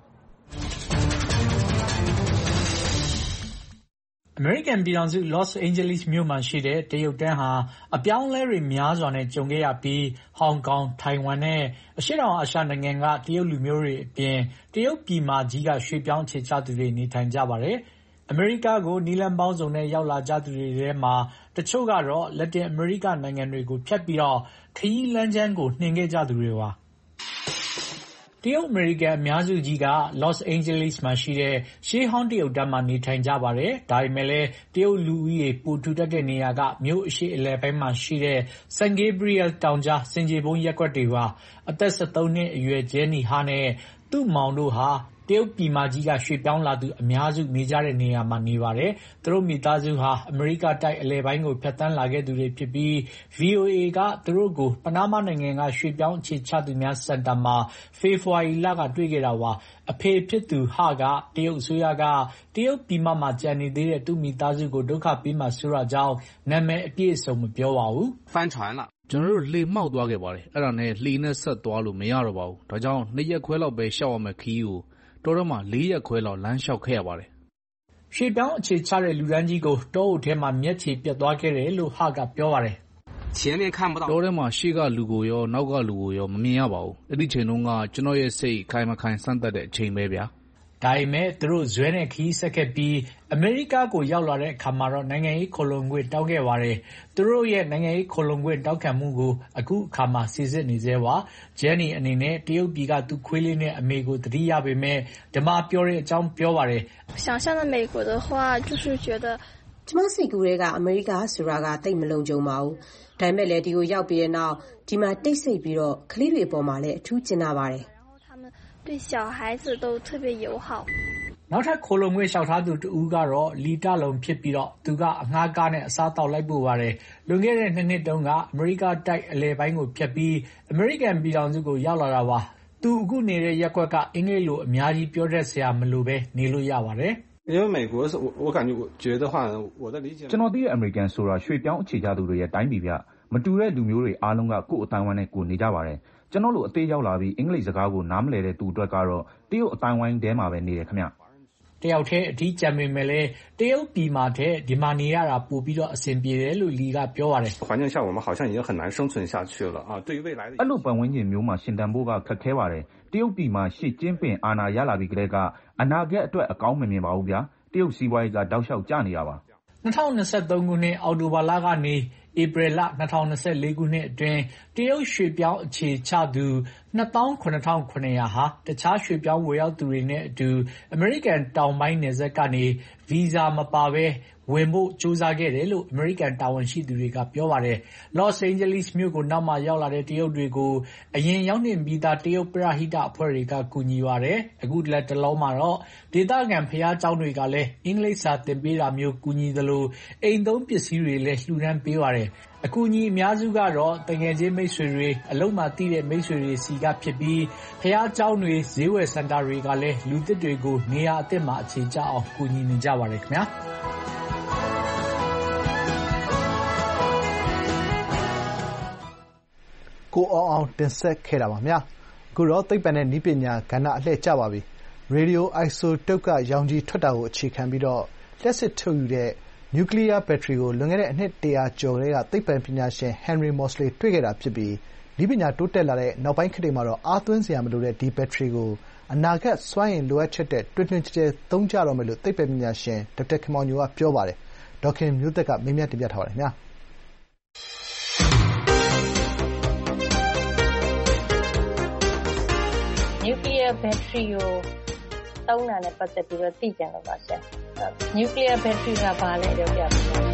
အမေရိကန်ပြည်ထောင်စု Los Angeles မြို့မှာရှိတဲ့တရုတ်တန်းဟာအပြောင်းလဲတွေများစွာနဲ့ကြုံခဲ့ရပြီးဟောင်ကောင်ထိုင်ဝမ်နဲ့အရှေ့တောင်အာရှနိုင်ငံကတရုတ်လူမျိုးတွေအပြင်တရုတ်ပြည်မကြီးကရွှေ့ပြောင်းအခြေချသူတွေနေထိုင်ကြပါတယ်အမေရိကကိုနီလန်ပေါင်းစုံနဲ့ရောက်လာကြသူတွေထဲမှာတချို့ကတော့လက်တင်အမေရိကနိုင်ငံတွေကိုဖြတ်ပြီးတော့ခရီးလမ်းကျန်းကိုနှင်ခဲ့ကြသူတွေပါတရုတ်အမေရိကန်အများစုကြီးက Los Angeles မှာရှိတဲ့ရှေးဟောင်းတရုတ်တန်းမှာနေထိုင်ကြပါတယ်။ဒါပေမဲ့လည်းတရုတ်လူဦးရေပိုထူထပ်တဲ့နေရာကမြို့အရှေ့အလယ်ပိုင်းမှာရှိတဲ့ San Gabriel တောင်ကြားဆင်ခြေဖုံးရပ်ကွက်တွေပါအသက်၁၃နှစ်အရွယ်ဂျဲနီဟာနဲ့သူ့မောင်တို့ဟာတရုတ်ပြည်မကြီးကရွှေ့ပြောင်းလာသူအများစုနေကြတဲ့နေရာမှာနေပါတယ်။သူတို့မိသားစုဟာအမေရိကတိုက်အလယ်ပိုင်းကိုဖြတ်သန်းလာခဲ့သူတွေဖြစ်ပြီး V O A ကသူတို့ကိုပနားမားနိုင်ငံကရွှေ့ပြောင်းအခြေချသူများစင်တာမှာဖေဖော်ဝါရီလကတွေ့ခဲ့တာပါ။အဖေဖြစ်သူဟာကတရုတ်အစိုးရကတရုတ်ပြည်မမှာကြံနေသေးတဲ့သူ့မိသားစုကိုဒုက္ခပေးမှဆိုတာကြောင့်နာမည်အပြည့်အစုံမပြောပါဘူး။翻船了ကျွန်တော်တို့လှေမှောက်သွားခဲ့ပါတယ်။အဲ့ဒါနဲ့လှေနဲ့ဆက်သွားလို့မရတော့ပါဘူး။ဒါကြောင့်နှစ်ရက်ခွဲလောက်ပဲရှောက်ရမယ်ခီးကိုတော်တော့မှလေးရက်ခွဲလောက်လမ်းလျှောက်ခဲ့ရပါတယ်။ရွှေ့ပြောင်းအခြေချတဲ့လူတန်းကြီးကိုတောအုပ်ထဲမှာမျက်ခြေပြတ်သွားခဲ့တယ်လို့ဟာကပြောပါတယ်။前面看不到တောထဲမှာရှေ့ကလူကိုရောနောက်ကလူကိုရောမမြင်ရပါဘူး။အဲ့ဒီချိန်တုန်းကကျွန်တော်ရဲ့စိတ်ခိုင်မခိုင်စမ်းသက်တဲ့အချိန်ပဲဗျာ။ဒါပေမဲ့သူတို့ဇွဲနဲ့ခီးဆက်ခဲ့ပြီးအမေရိကကိုရောက်လာတဲ့အခါမှာတော့နိုင်ငံရေးခိုလှုံခွင့်တောင်းခဲ့ပါတယ်။သူတို့ရဲ့နိုင်ငံရေးခိုလှုံခွင့်တောင်းခံမှုကိုအခုအခါမှာစိစစ်နေသေးပါ။ဂျန်နီအနေနဲ့တရုတ်ပြည်ကသူ့ခွေးလေးနဲ့အမေကိုတတိယပေမဲ့ဓမ္မပြောတဲ့အကြောင်းပြောပါတယ်။想象的美国的话就是觉得ကျမစိတ်ကူးတွေကအမေရိကဆိုတာကတိတ်မလုံခြုံပါဘူး။ဒါပေမဲ့လည်းဒီကိုရောက်ပြီးတဲ့နောက်ဒီမှာတိတ်ဆိတ်ပြီးတော့ကလေးတွေပေါ်မှာလည်းအထူးကျင်နာပါတယ်။对小孩子都特别友好နောက်ထပ်ခိုလုံငွေလျှောက်ထားသူတဦးကတော့လီတလုံးဖြစ်ပြီးတော့သူကအငှားကားနဲ့အစားတောက်လိုက်ပို့ပါတယ်လွန်ခဲ့တဲ့နှစ်နှစ်တုန်းကအမေရိကတိုက်အလဲပိုင်းကိုဖြတ်ပြီးအမေရိကန်ပြည်ထောင်စုကိုရောက်လာတာပါသူအခုနေတဲ့ရက်ကွက်ကအင်္ဂလိပ်လိုအများကြီးပြောတတ်စရာမလိုပဲနေလို့ရပါတယ်因为美国是我我感觉我觉得话我的理解ကျွန်တော်သိတဲ့အမေရိကန်ဆိုတာရွှေ့ပြောင်းအခြေချသူတွေရဲ့တိုင်းပြည်ပြမတူတဲ့လူမျိုးတွေအားလုံးကကိုယ့်အတိုင်းဝိုင်းနဲ့ကိုယ်နေကြပါတယ်ကျွန်တော်တို့အသေးရောက်လာပြီးအင်္ဂလိပ်စကားကိုနားမလည်တဲ့သူအတွက်ကတော့တရုတ်အတိုင်းဝိုင်းထဲမှာပဲနေတယ်ခင်ဗျတယောက်တည်းအထီးကျန်ပေမဲ့လည်းတရုတ်ပြည်မှာတဲ့ဒီမှာနေရတာပို့ပြီးတော့အဆင်ပြေတယ်လို့လီကပြောပါတယ်环境下我们好像已经很难生存下去了啊对于未来的အဲ့လိုပတ်ဝန်းကျင်မျိုးမှာရှင်တန်ဖို့ကခက်ခဲပါတယ်တရုတ်ပြည်မှာရှစ်ကျင်းပင်အာဏာရလာပြီးကလေးကအနာဂတ်အတွက်အကောင်းမမြင်ပါဘူးဗျာတရုတ်စီးပွားရေးကတောက်လျှောက်ကျနေတာပါ၂၀၂၃ခုနှစ်အောက်တိုဘာလကနေဧပြီလ၂၀၂၄ခုနှစ်အတွင်းတရုတ်ရွှေ့ပြောင်းအခြေချသူ၂သောင်းခုနှစ်ထောင်ခုနှစ်ရာဟာတခြားရွှေ့ပြောင်းဝယ်ရောက်သူတွေနဲ့အတူအမေရိကန်တောင်ပိုင်းနယ်စပ်ကနေဗီဇာမပါဘဲဝင်ဖို့ကြိုးစားခဲ့တယ်လို့အမေရိကန်တာဝန်ရှိသူတွေကပြောပါတယ်။ Los Angeles မြို့ကိုနောက်မှရောက်လာတဲ့တရုတ်တွေကိုအရင်ရောက်နေပြီးသားတရုတ်ပရဟိတအဖွဲ့တွေကကူညီပါတယ်။အခုလက်တလုံးမှာတော့ဒေသခံဖျားเจ้าတွေကလည်းအင်္ဂလိပ်စာသင်ပေးတာမျိုးကူညီသလိုအိမ်သုံးပစ္စည်းတွေလည်းလှူဒန်းပေးပါတယ်။အကူအညီအများစုကတော့တငယ်ချင်းမိတ်ဆွေတွေအလုံးမှာတည်တဲ့မိတ်ဆွေတွေစီကဖြစ်ပြီးဖျားเจ้าတွေဈေးဝယ်စင်တာတွေကလည်းလူသစ်တွေကိုနေရာအသစ်မှာအခြေချအောင်ကူညီနေကြပါတယ်ခင်ဗျာကိုအောင်အောင်တင်ဆက်ခဲ့တာပါဗျာအခုတော့သိပ္ပံနဲ့နည်းပညာကဏ္ဍအလှည့်ကျပါပြီရေဒီယိုအိုက်ဆိုတုတ်ကရောင်ခြည်ထွက်တာကိုအခြေခံပြီးတော့လျှပ်စစ်ထုတ်ယူတဲ့နျူကလ িয়ার ဘက်ထရီကိုလွန်ခဲ့တဲ့အနှစ်တစ်ရာကျော်ကတည်းကသိပ္ပံပညာရှင် Henry Moseley တွေ့ခဲ့တာဖြစ်ပြီးနည်းပညာတိုးတက်လာတဲ့နောက်ပိုင်းခေတ်တွေမှာတော့အားသွင်းစရာမလိုတဲ့ဒီဘက်ထရီကိုအနာဂတ်စွမ်းအင်လိုအပ်ချက်တဲ့တွင်တွင်ကျယ်ကျယ်သုံးကြတော့မယ်လို့သိပ္ပံပညာရှင်ဒေါက်တာခင်မောင်ညိုကပြောပါတယ်။ဒေါက်ခင်မျိုးသက်ကမေးမြန်းတင်ပြထားပါတယ်ခင်ဗျာ။ Nuclear battery ကိုသုံးတာနဲ့ပတ်သက်ပြီးတော့သိကြလို့ပါဆရာ။ Nuclear battery ကဘာလဲပြောပြပေးပါဦး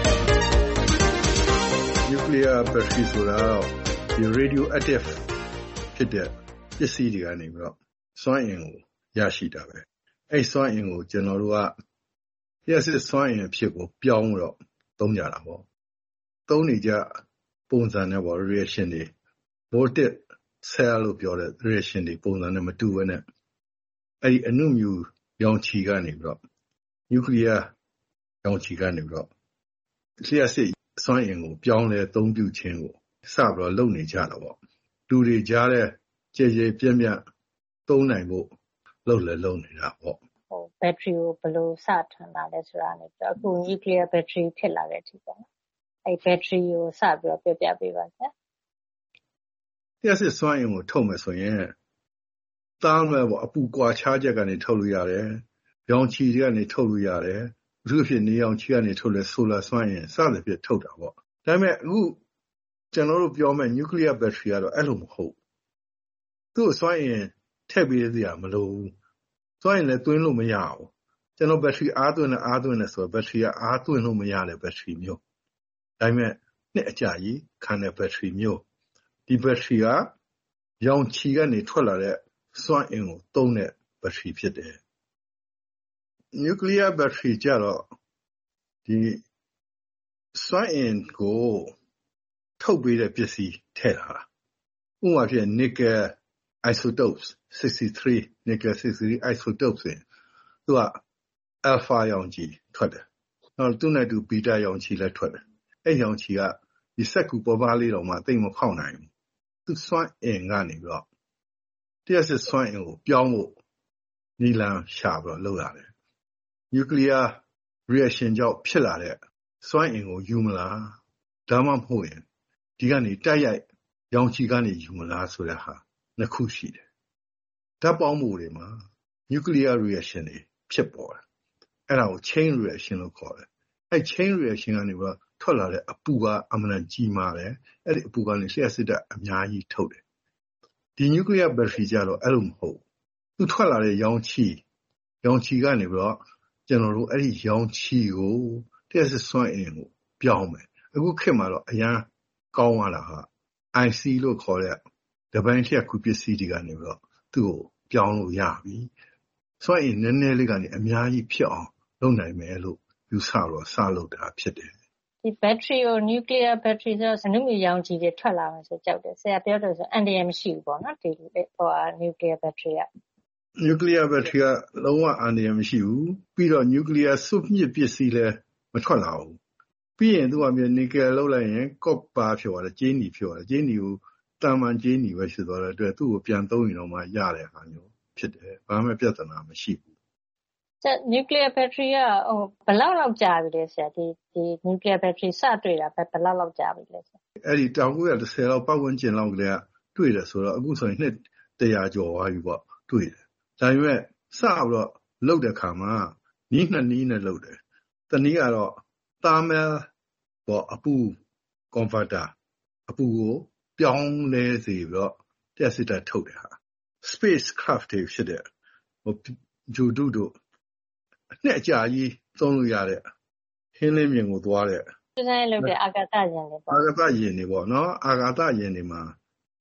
။ Nuclear battery ဆိုတာဒီ radioactive ဖြစ်တဲ့ပစ္စည်းတွေကနေပြီးတော့စွမ်းအင်ကိုရရှိတာပဲ။အဲ့စွမ်းအင်ကိုကျွန်တော်တို့ကလျှပ်စစ်စွမ်းအင်အဖြစ်ကိုပြောင်းတော့သုံးကြတာပေါ့။သုံးနေကြပုံစံနဲ့ပေါ့ reaction တွေ voltage cell လို့ပြောတဲ့ reaction တွေပုံစံနဲ့မတူဘဲနဲ့အဲ့ဒီအနုမြူရောင်ခြည်ကနေပြီးတော့ nuclear ရောင်ခြည်ကနေပြီးတော့လျှပ်စစ်စွမ်းအင်ကိုပြောင်းလဲအသုံးပြုခြင်းကိုစပြီးတော့လုပ်နေကြတာပေါ့လူတွေကြားတဲ့ကြည်ကြည်ပြန့်ပြန့်သုံးနိုင်ဖို့လုပ်လဲလုပ်နေတာပေါ့ဟို battery ကိုဘယ်လိုစထွန်းတာလဲဆိုတာနဲ့အခု nuclear battery ဖြစ်လာတဲ့အထိပေါ့နော်အဲ့ battery ကိုစပြီးတော့ပြပြပေးပါဆရာလျှပ်စစ်စွမ်းအင်ကိုထုတ်မယ်ဆိုရင်သားမဲ့ပေါ့အပူကွာခြားချက်ကနေထုတ်လို့ရတယ်။ရောင်ခြည်တွေကနေထုတ်လို့ရတယ်။အထူးဖြင့်နေရောင်ခြည်ကနေထုတ်လဲဆိုလာစွမ်းအင်စသဖြင့်ထုတ်တာပေါ့။ဒါပေမဲ့အခုကျွန်တော်တို့ပြောမဲ့ nuclear battery ကတော့အဲ့လိုမဟုတ်ဘူး။သူ့စွမ်းအင်ထည့်ပေးစရာမလိုဘူး။စွမ်းအင်လည်းသွင်းလို့မရဘူး။ကျွန်တော် battery အားသွင်းတယ်အားသွင်းတယ်ဆိုတော့ battery ကအားသွင်းလို့မရတဲ့ battery မျိုး။ဒါပေမဲ့နှစ်အကြာကြီးခံတဲ့ battery မျိုးဒီ battery ကရောင်ခြည်ကနေထွက်လာတဲ့စွမ်းအင်ကိုသုံးတဲ့ battery ဖြစ်တယ်။ nuclear battery ကြတော့ဒီစွမ်းအင်ကိုထုတ်ပေးတဲ့ပစ္စည်းထည့်ထားတာ။ဥပမာဖြင့် nickel isotopes sixty-three nickel sixty-three isotopes ဆိုရင်သူက alpha ရောင်ခြည်ထွက်တယ်။နောက်သူ့နဲ့တူ beta ရောင်ခြည်လည်းထွက်တယ်။အဲ့ရောင်ခြည်ကဒီစက္ကူပေါ်ပါလေးတော့မှသိမ့်မဖောက်နိုင်ဘူး။သူစွမ်းအင်ကနေပြီးတော့လျှပ်စစ်စွမ်းအင်ကိုပြောင်းဖို့နည်းလမ်းရှာပြီးတော့လုပ်ရတယ်။ nuclear reaction ကြောင့်ဖြစ်လာတဲ့စွမ်းအင်ကိုယူမလားဒါမှမဟုတ်ရင်ဒီကနေတိုက်ရိုက်ရောင်ခြည်ကနေယူမလားဆိုတဲ့ဟာနှစ်ခုရှိတယ်။ဓာတ်ပေါင်းမှုတွေမှာ nuclear reaction တွေဖြစ်ပေါ်တယ်။အဲ့ဒါကို chain reaction လို့ခေါ်တယ်။အဲ့ chain reaction ကနေပြီးတော့ထွက်လာတဲ့အပူကအမှန်ကြီးမာတယ်။အဲ့ဒီအပူကနေလျှပ်စစ်ဓာတ်အများကြီးထုတ်တယ်။ဒီ nuclear battery ကြတော့အဲ့လိုမဟုတ်သူထွက်လာတဲ့ရောင်ခြည်ရောင်ခြည်ကနေပြီးတော့ကျွန်တော်တို့အဲ့ဒီရောင်ခြည်ကိုလျှပ်စစ်စွမ်းအင်ကိုပြောင်းမယ်အခုခေတ်မှာတော့အရန်ကောင်းလာတာဟာ I C လို့ခေါ်တဲ့တပိုင်းလျှက်ကူပစ္စည်းတွေကနေပြီးတော့သူ့ကိုပြောင်းလို့ရပြီစွမ်းအင်နည်းနည်းလေးကနေအများကြီးဖြစ်အောင်လုပ်နိုင်မယ်လို့ယူဆတော့စလုပ်တာဖြစ်တယ်ဒီ battery ကို nuclear battery ဆိုတော့အနုမြူရောင်ခြည်တွေထွက်လာမှဆိုကြောက်တယ်ဆရာပြောတယ်ဆိုအန်တရာယ်မရှိဘူးပေါ့နော်ဒီဟို nuclear battery က nuclear battery ကလုံးဝအန္တရာယ်မရှိဘူးပြီးတော့ nuclear စွန့်မြစ်ပစ္စည်းလည်းမထွက်လာဘူးပြီးရင်သူကမြေ nickel လောက်လိုက်ရင် copper ဖြစ်သွားတယ်ကြေးနီဖြစ်သွားတယ်ကြေးနီကိုတာမန်ကြေးနီပဲဖြစ်သွားတဲ့အတွက်သူ့ကိုပြန်သုံးရင်တော့မှရတဲ့ဟာမျိုးဖြစ်တယ်ဘာမှပြဿနာမရှိဘူးကျ nuclear battery ကဟိုဘယ်လောက်လောက်ကြာပြီလဲဆရာဒီဒီ nuclear battery စတွေ့တာဘယ်လောက်လောက်ကြာပြီလဲဆရာအဲ့ဒီတောင်ကိုရတစ်ဆယ်လောက်ပတ်ဝန်းကျင်လောက်ကလေးကတွေ့တယ်ဆိုတော့အခုဆိုရင်နှစ်တရာကျော်သွားပြီပေါ့တွေ့တယ်ဒါပေမဲ့စပြီးတော့လှုပ်တဲ့ခါမှာနီးနှစ်နီးနဲ့လှုပ်တယ်တနည်းကတော့ thermal ပေါ့အပူ converter အပူကိုပြောင်းလဲစေပြီးတော့လျှပ်စစ်ဓာတ်ထုတ်တယ်ဟာ space craft တွေဖြစ်တဲ့ဟိုဂျိုဒုတို့အနှစ်အကြာကြီးသုံးလို့ရတဲ့ဟင်းလင်းမြင်ကိုသွားတဲ့ဒီဇိုင်းလုပ်တဲ့အာကာသယာဉ်တွေပေါ့အာကာသယာဉ်တွေပေါ့နော်အာကာသယာဉ်တွေမှာ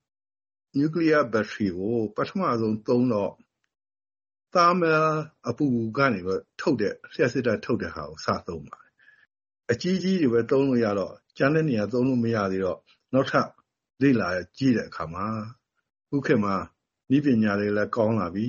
nuclear battery ကိုပထမဆုံးသုံးတော့ thermal အပူကနေတော့ထုတ်တဲ့လျှပ်စစ်ဓာတ်ထုတ်တဲ့ဟာကိုစသုံးပါတယ်အကြီးကြီးတွေပဲသုံးလို့ရတော့ကျန်တဲ့နေရာသုံးလို့မရသေးတော့နောက်ထပ်လေ့လာကြည့်တဲ့အခါမှာခုခေတ်မှာဤပညာတွေလည်းကောင်းလာပြီ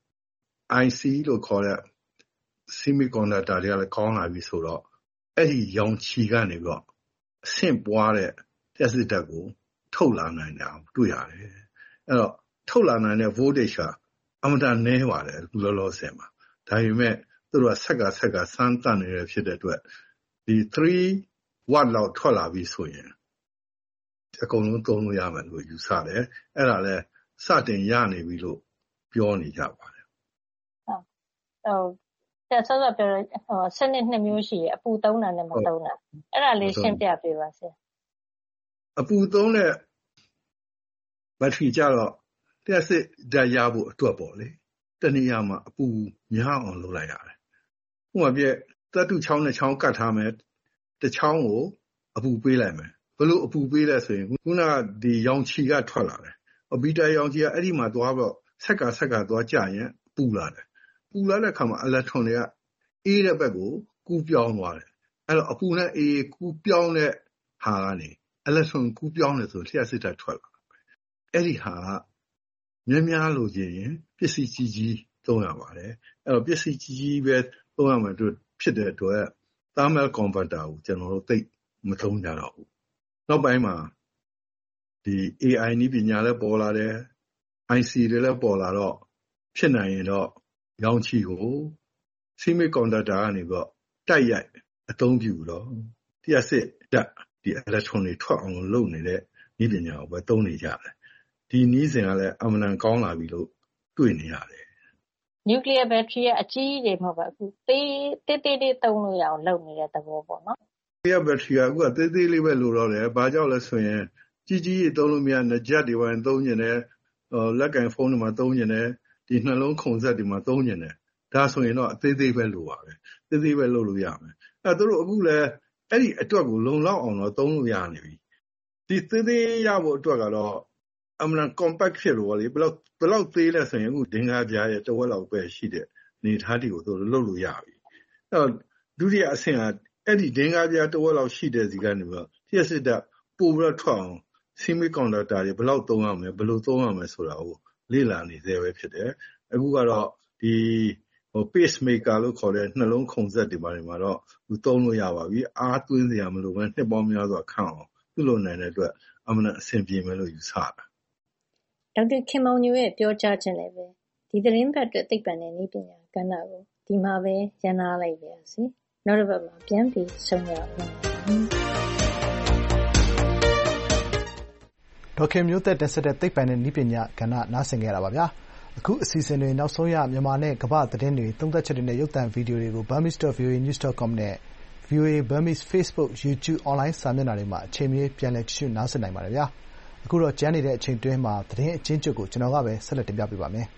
I C လို့ခေါ်တဲ့ semiconductor တွေကလည်းကောင်းလာပြီဆိုတော့အဲ့ဒီရောင်ခြည်ကနေပြီးတော့အဆင့်ပွားတဲ့လျှပ်စစ်ဓာတ်ကိုထုတ်လာနိုင်တာတွေ့ရတယ်အဲ့တော့ထုတ်လာနိုင်တဲ့ voltage ကအမှန်တန်နည်းပါတယ်လောလောဆယ်မှာဒါပေမဲ့သူတို့ကဆက်ကဆက်ကစမ်းသပ်နေရဖြစ်တဲ့အတွက်ဒီthree watt လောက်ထွက်လာပြီဆိုရင်အကုန်လုံးသုံးလို့ရမယ်လို့ယူဆတယ်အဲ့ဒါလဲစတင်ရနေပြီလို့ပြောနေကြပါတယ်ဟုတ်ဟုတ်တဲ့ဆောစောပြောဟိုစနစ်နှစ်မျိုးရှိရအပူသုံးတာနဲ့မသုံးတာအဲ့ဒါလေးရှင်းပြပေးပါဆရာအပူသုံးတဲ့ဘက်ထရီကြတော့လျှပ်စစ်ဓာတ်ရဖို့အတွက်ပေါ့လေတနည်းအားမှာအပူများအောင်လုပ်လိုက်ရတယ်ဥပမာပြသတ္တုချောင်းနဲ့ချောင်းကတ်ထားမယ်တစ်ချောင်းကိုအပူပေးလိုက်မယ်ဘလို့အပူပေးလဲဆိုရင်ခုနကဒီရောင်ခြည်ကထွက်လာတယ်အဘီတာရောင်ခြည်ကအဲ့ဒီမှာသွားတော့ဆက်ကဆက်ကသွားကြရင်ပူလာတယ်ပူလာတဲ့အခါမှာအီလက်ထရွန်တွေကအေးတဲ့ဘက်ကိုကူးပြောင်းသွားတယ်အဲ့တော့အပူနဲ့အေးကူးပြောင်းတဲ့ဟာကနေအီလက်ထရွန်ကူးပြောင်းတယ်ဆိုလျှပ်စစ်ဓာတ်ထွက်လာတယ်အဲ့ဒီဟာကများများလို့ချင်းရင်ပစ္စည်းကြီးကြီးသုံးရပါတယ်အဲ့တော့ပစ္စည်းကြီးကြီးပဲသုံးရမယ်တို့ဖြစ်တဲ့အတွက် thermal converter ကိုကျွန်တော်တို့သိမသုံးကြတော့ဘူးနောက်ပိုင်းမှာဒီ A I နည်းပညာလည်းပေါ်လာတယ် I C တွေလည်းပေါ်လာတော့ဖြစ်နိုင်ရင်တော့ရောင်ခြည်ကို semiconductor ကနေပြီးတော့တိုက်ရိုက်အသုံးပြုတော့လျှပ်စစ်ဓာတ်ဒီ electron တွေထွက်အောင်လုပ်နေတဲ့နည်းပညာကိုပဲသုံးနေကြတယ်ဒီနည်းစဉ်ကလည်းအမှန်တန်ကောင်းလာပြီလို့တွေ့နေရတယ် nuclear battery ကအကြီးကြီးတွေမဟုတ်ပါဘူးသေးသေးသေးလေးသုံးလို့ရအောင်လုပ်နေတဲ့သဘောပေါ့နော် nuclear battery ကအခုကသေးသေးလေးပဲလိုတော့တယ်ဘာကြောင့်လဲဆိုရင်ကြီးကြီးကြီးသုံးလို့မရတဲ့ jet တွေဝင်သုံးနေတယ်လက်ကင်ဖုန်းတွေမှာသုံးနေတယ်ဒီနှလုံးခုန်ဆက်တွေမှာသုံးနေတယ်ဒါဆိုရင်တော့အသေးသေးပဲလိုပါပဲသေးသေးပဲလုပ်လို့ရမယ်အဲသူတို့အခုလည်းအဲ့ဒီအတွက်ကိုလုံလောက်အောင်တော့သုံးလို့ရနေပြီဒီသေးသေးရဖို့အတွက်ကတော့အမှန် compact ဖြစ်လို့လေဘယ်လောက်ဘယ်လောက်သေးလဲဆိုရင်အခုဒင်္ဂါပြားရဲ့တဝက်လောက်ပဲရှိတဲ့နေသားတွေကိုသူတို့လုပ်လို့ရပြီအဲတော့ဒုတိယအဆင့်ကအဲ့ဒီဒင်္ဂါပြားတဝက်လောက်ရှိတဲ့စီကနေပြီးတော့လျှပ်စစ်ဓာတ်ပို့ပြီးတော့ထွက်အောင် semiconductor တွေဘယ်လောက်သုံးရမလဲဘယ်လိုသုံးရမလဲဆိုတာကိုလေ့လာနေသေးပဲဖြစ်တယ်အခုကတော့ဒီဟို pacemaker လို့ခေါ်တဲ့နှလုံးခုန်ဆက်တွေပါတယ်မှာတော့သူသုံးလို့ရပါပြီအားသွင်းစရာမလိုဘဲနှစ်ပေါင်းများစွာခန့်အောင်ပြုလုပ်နိုင်တဲ့အတွက်အမှန်အဆင်ပြေမယ်လို့ယူဆတာဒေါက်တာခင်မောင်ညိုရဲ့ပြောကြားခြင်းလည်းပဲဒီသတင်းပတ်အတွက်သိပ္ပံနဲ့နည်းပညာကဏ္ဍကိုဒီမှာပဲရန်နာလိုက်ပါရစေနောက်တစ်ပတ်မှာပြန်ပြီးဆုံရအောင်ဒေါက်ခင်မျိုးသက်တက်ဆက်တဲ့သိပ္ပံနဲ့နည်းပညာကဏ္ဍနားဆင်ကြရတာပါဗျာအခုအစီအစဉ်တွေနောက်ဆုံးရမြန်မာနဲ့ကမ္ဘာသတင်းတွေသုံးသက်ချက်တွေနဲ့ရုပ်သံဗီဒီယိုတွေကို burmese dot v o a news dot com နဲ့ ဗွီအိုအေ Burmese Facebook YouTube online စာမျက်နှာတွေမှာအချိန်မရွေးပြန်လည်ကြည့်ရှုနားဆင်နိုင်ပါတယ်ဗျာအခုတော့ကျန်နေတဲ့အချိန်တွင်းမှာသတင်းအချင်းချုပ်ကိုကျွန်တော်ကပဲဆက်လက်တင်ပြပေးပါမယ်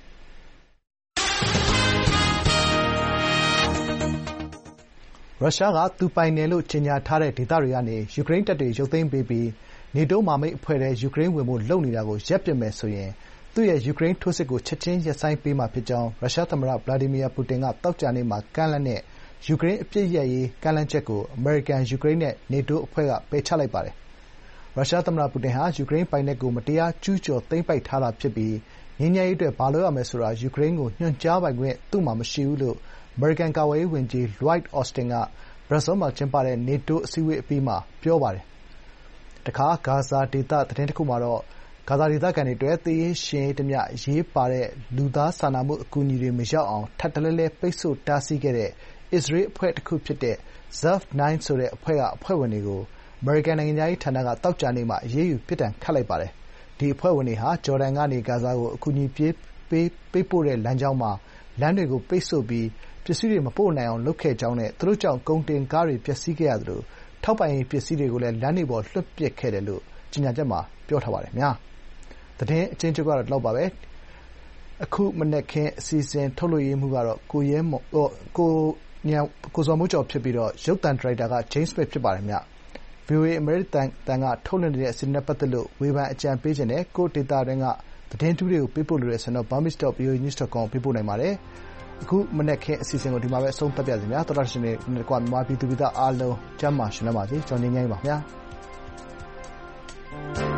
ရုရှားကသူပိုင်တယ်လို့ကြေညာထားတဲ့ဒေသတွေကနေယူကရိန်းတပ်တွေရုပ်သိမ်းပေးပြီးနေတိုးမဟာမိတ်အဖွဲ့ထဲယူကရိန်းဝင်ဖို့လုပ်နေတာကိုရပ်ပစ်မယ်ဆိုရင်သူ့ရဲ့ယူကရိန်းထိုးစစ်ကိုချက်ချင်းရပ်ဆိုင်းပေးမှာဖြစ်ကြောင်းရုရှားသမ္မတဗလာဒီမီယာပူတင်ကသောကြာနေ့မှာကမ်းလှမ်းတဲ့ယူကရိန်းအပစ်ရပ်ရေးကမ်းလှမ်းချက်ကိုအမေရိကန်၊ယူကရိန်းနဲ့နေတိုးအဖွဲ့ကပယ်ချလိုက်ပါတယ်။ရုရှားသမ္မတပူတင်ဟာယူကရိန်းပိုင်နက်ကိုမတရားကျူးကျော်သိမ်းပိုက်ထားတာဖြစ်ပြီးငြိမ်းချမ်းရေးအတွက်ဘာလုပ်ရမယ်ဆိုတာယူကရိန်းကိုညွှန်ကြားပိုင်ခွင့်သူ့မှာမရှိဘူးလို့အမေရိကန်ကာကွယ်ရေးဝန်ကြီး Lloyd Austin ကဘရပ်ဆဲလ်မှာကျင်းပတဲ့နေတိုးအစည်းအဝေးအပြီးမှာပြောပါတယ်။တခါဂါဇာဒေသသတင်းတခုမှာတော့ဂါဇာဒေသခံတွေအတွက်သေရေးရှင်ရေးတမျှအရေးပါတဲ့လူသားစာနာမှုအကူအညီတွေမရောက်အောင်ထပ်တလဲလဲပိတ်ဆို့တားဆီးခဲ့တဲ့အစ္စရေးအဖွဲ့တခုဖြစ်တဲ့ Zef နိုင်း ဆိုတဲ့အဖွဲ့ကအဖွဲ့ဝင်တွေကိုအမေရိကန်နိုင်ငံခြားရေးဌာနကသောကြာနေ့မှာအရေးယူပြစ်ဒဏ်ခတ်လိုက်ပါတယ်။ဒီအဖွဲ့ဝင်တွေဟာဂျော်ဒန်ကနေဂါဇာကိုအကူအညီပေးပေးပို့တဲ့လမ်းကြောင်းမှာလမ်းတွေကိုပိတ်ဆို့ပြီးပစ္စည်းတွေမပို့နိုင်အောင်လုပ်ခဲ့ကြောင်းနဲ့သူတို့ကြောင့်ကုန်တင်ကားတွေပျက်စီးခဲ့ရသလိုထောက်ပံ့ရေးပစ္စည်းတွေကိုလည်းလမ်းတွေပေါ်လွှတ်ပစ်ခဲ့တယ်လို့ကြေညာချက်မှာပြောထားပါတယ်။သတင်းအကျဉ်းချုပ်ကတော့ဒီလောက်ပါပဲ။အခုမနက်ခင်းအစီအစဉ်ထုတ်လွှင့်ရေးမှူးကတော့ကိုရဲမော်ကိုကိုဇော်မိုးကျော်ဖြစ်ပြီးရုပ်သံဒါရိုက်တာက James Smith ဖြစ်ပါတယ်။ ဗွီအိုအေအမေရိကန်အသံကထုတ်လွှင့်နေတဲ့အစီအစဉ်နဲ့ပတ်သက်လို့ဝေဖန်အကြံပေးချင်တယ်၊ကိုယ့်ဒေသတွင်းကသတင်းထူးတွေကိုပေးပို့လိုတယ်ဆိုရင်တော့ burmese dot v o a news dot com ကိုပေးပို့နိုင်ပါတယ်။အခုမနက်ခင်းအစီအစဉ်ကိုဒီမှာပဲအဆုံးသတ်ပါရစေဗျာတော်တော်ရှင်တွေနဲ့ကွာမြန်မာပြည်သူပြည်သားအားလုံးကျမ်းမာရှင်လန်းပါစေကျွန်တော်ငြိမ်းချမ်းပါခင်ဗျာ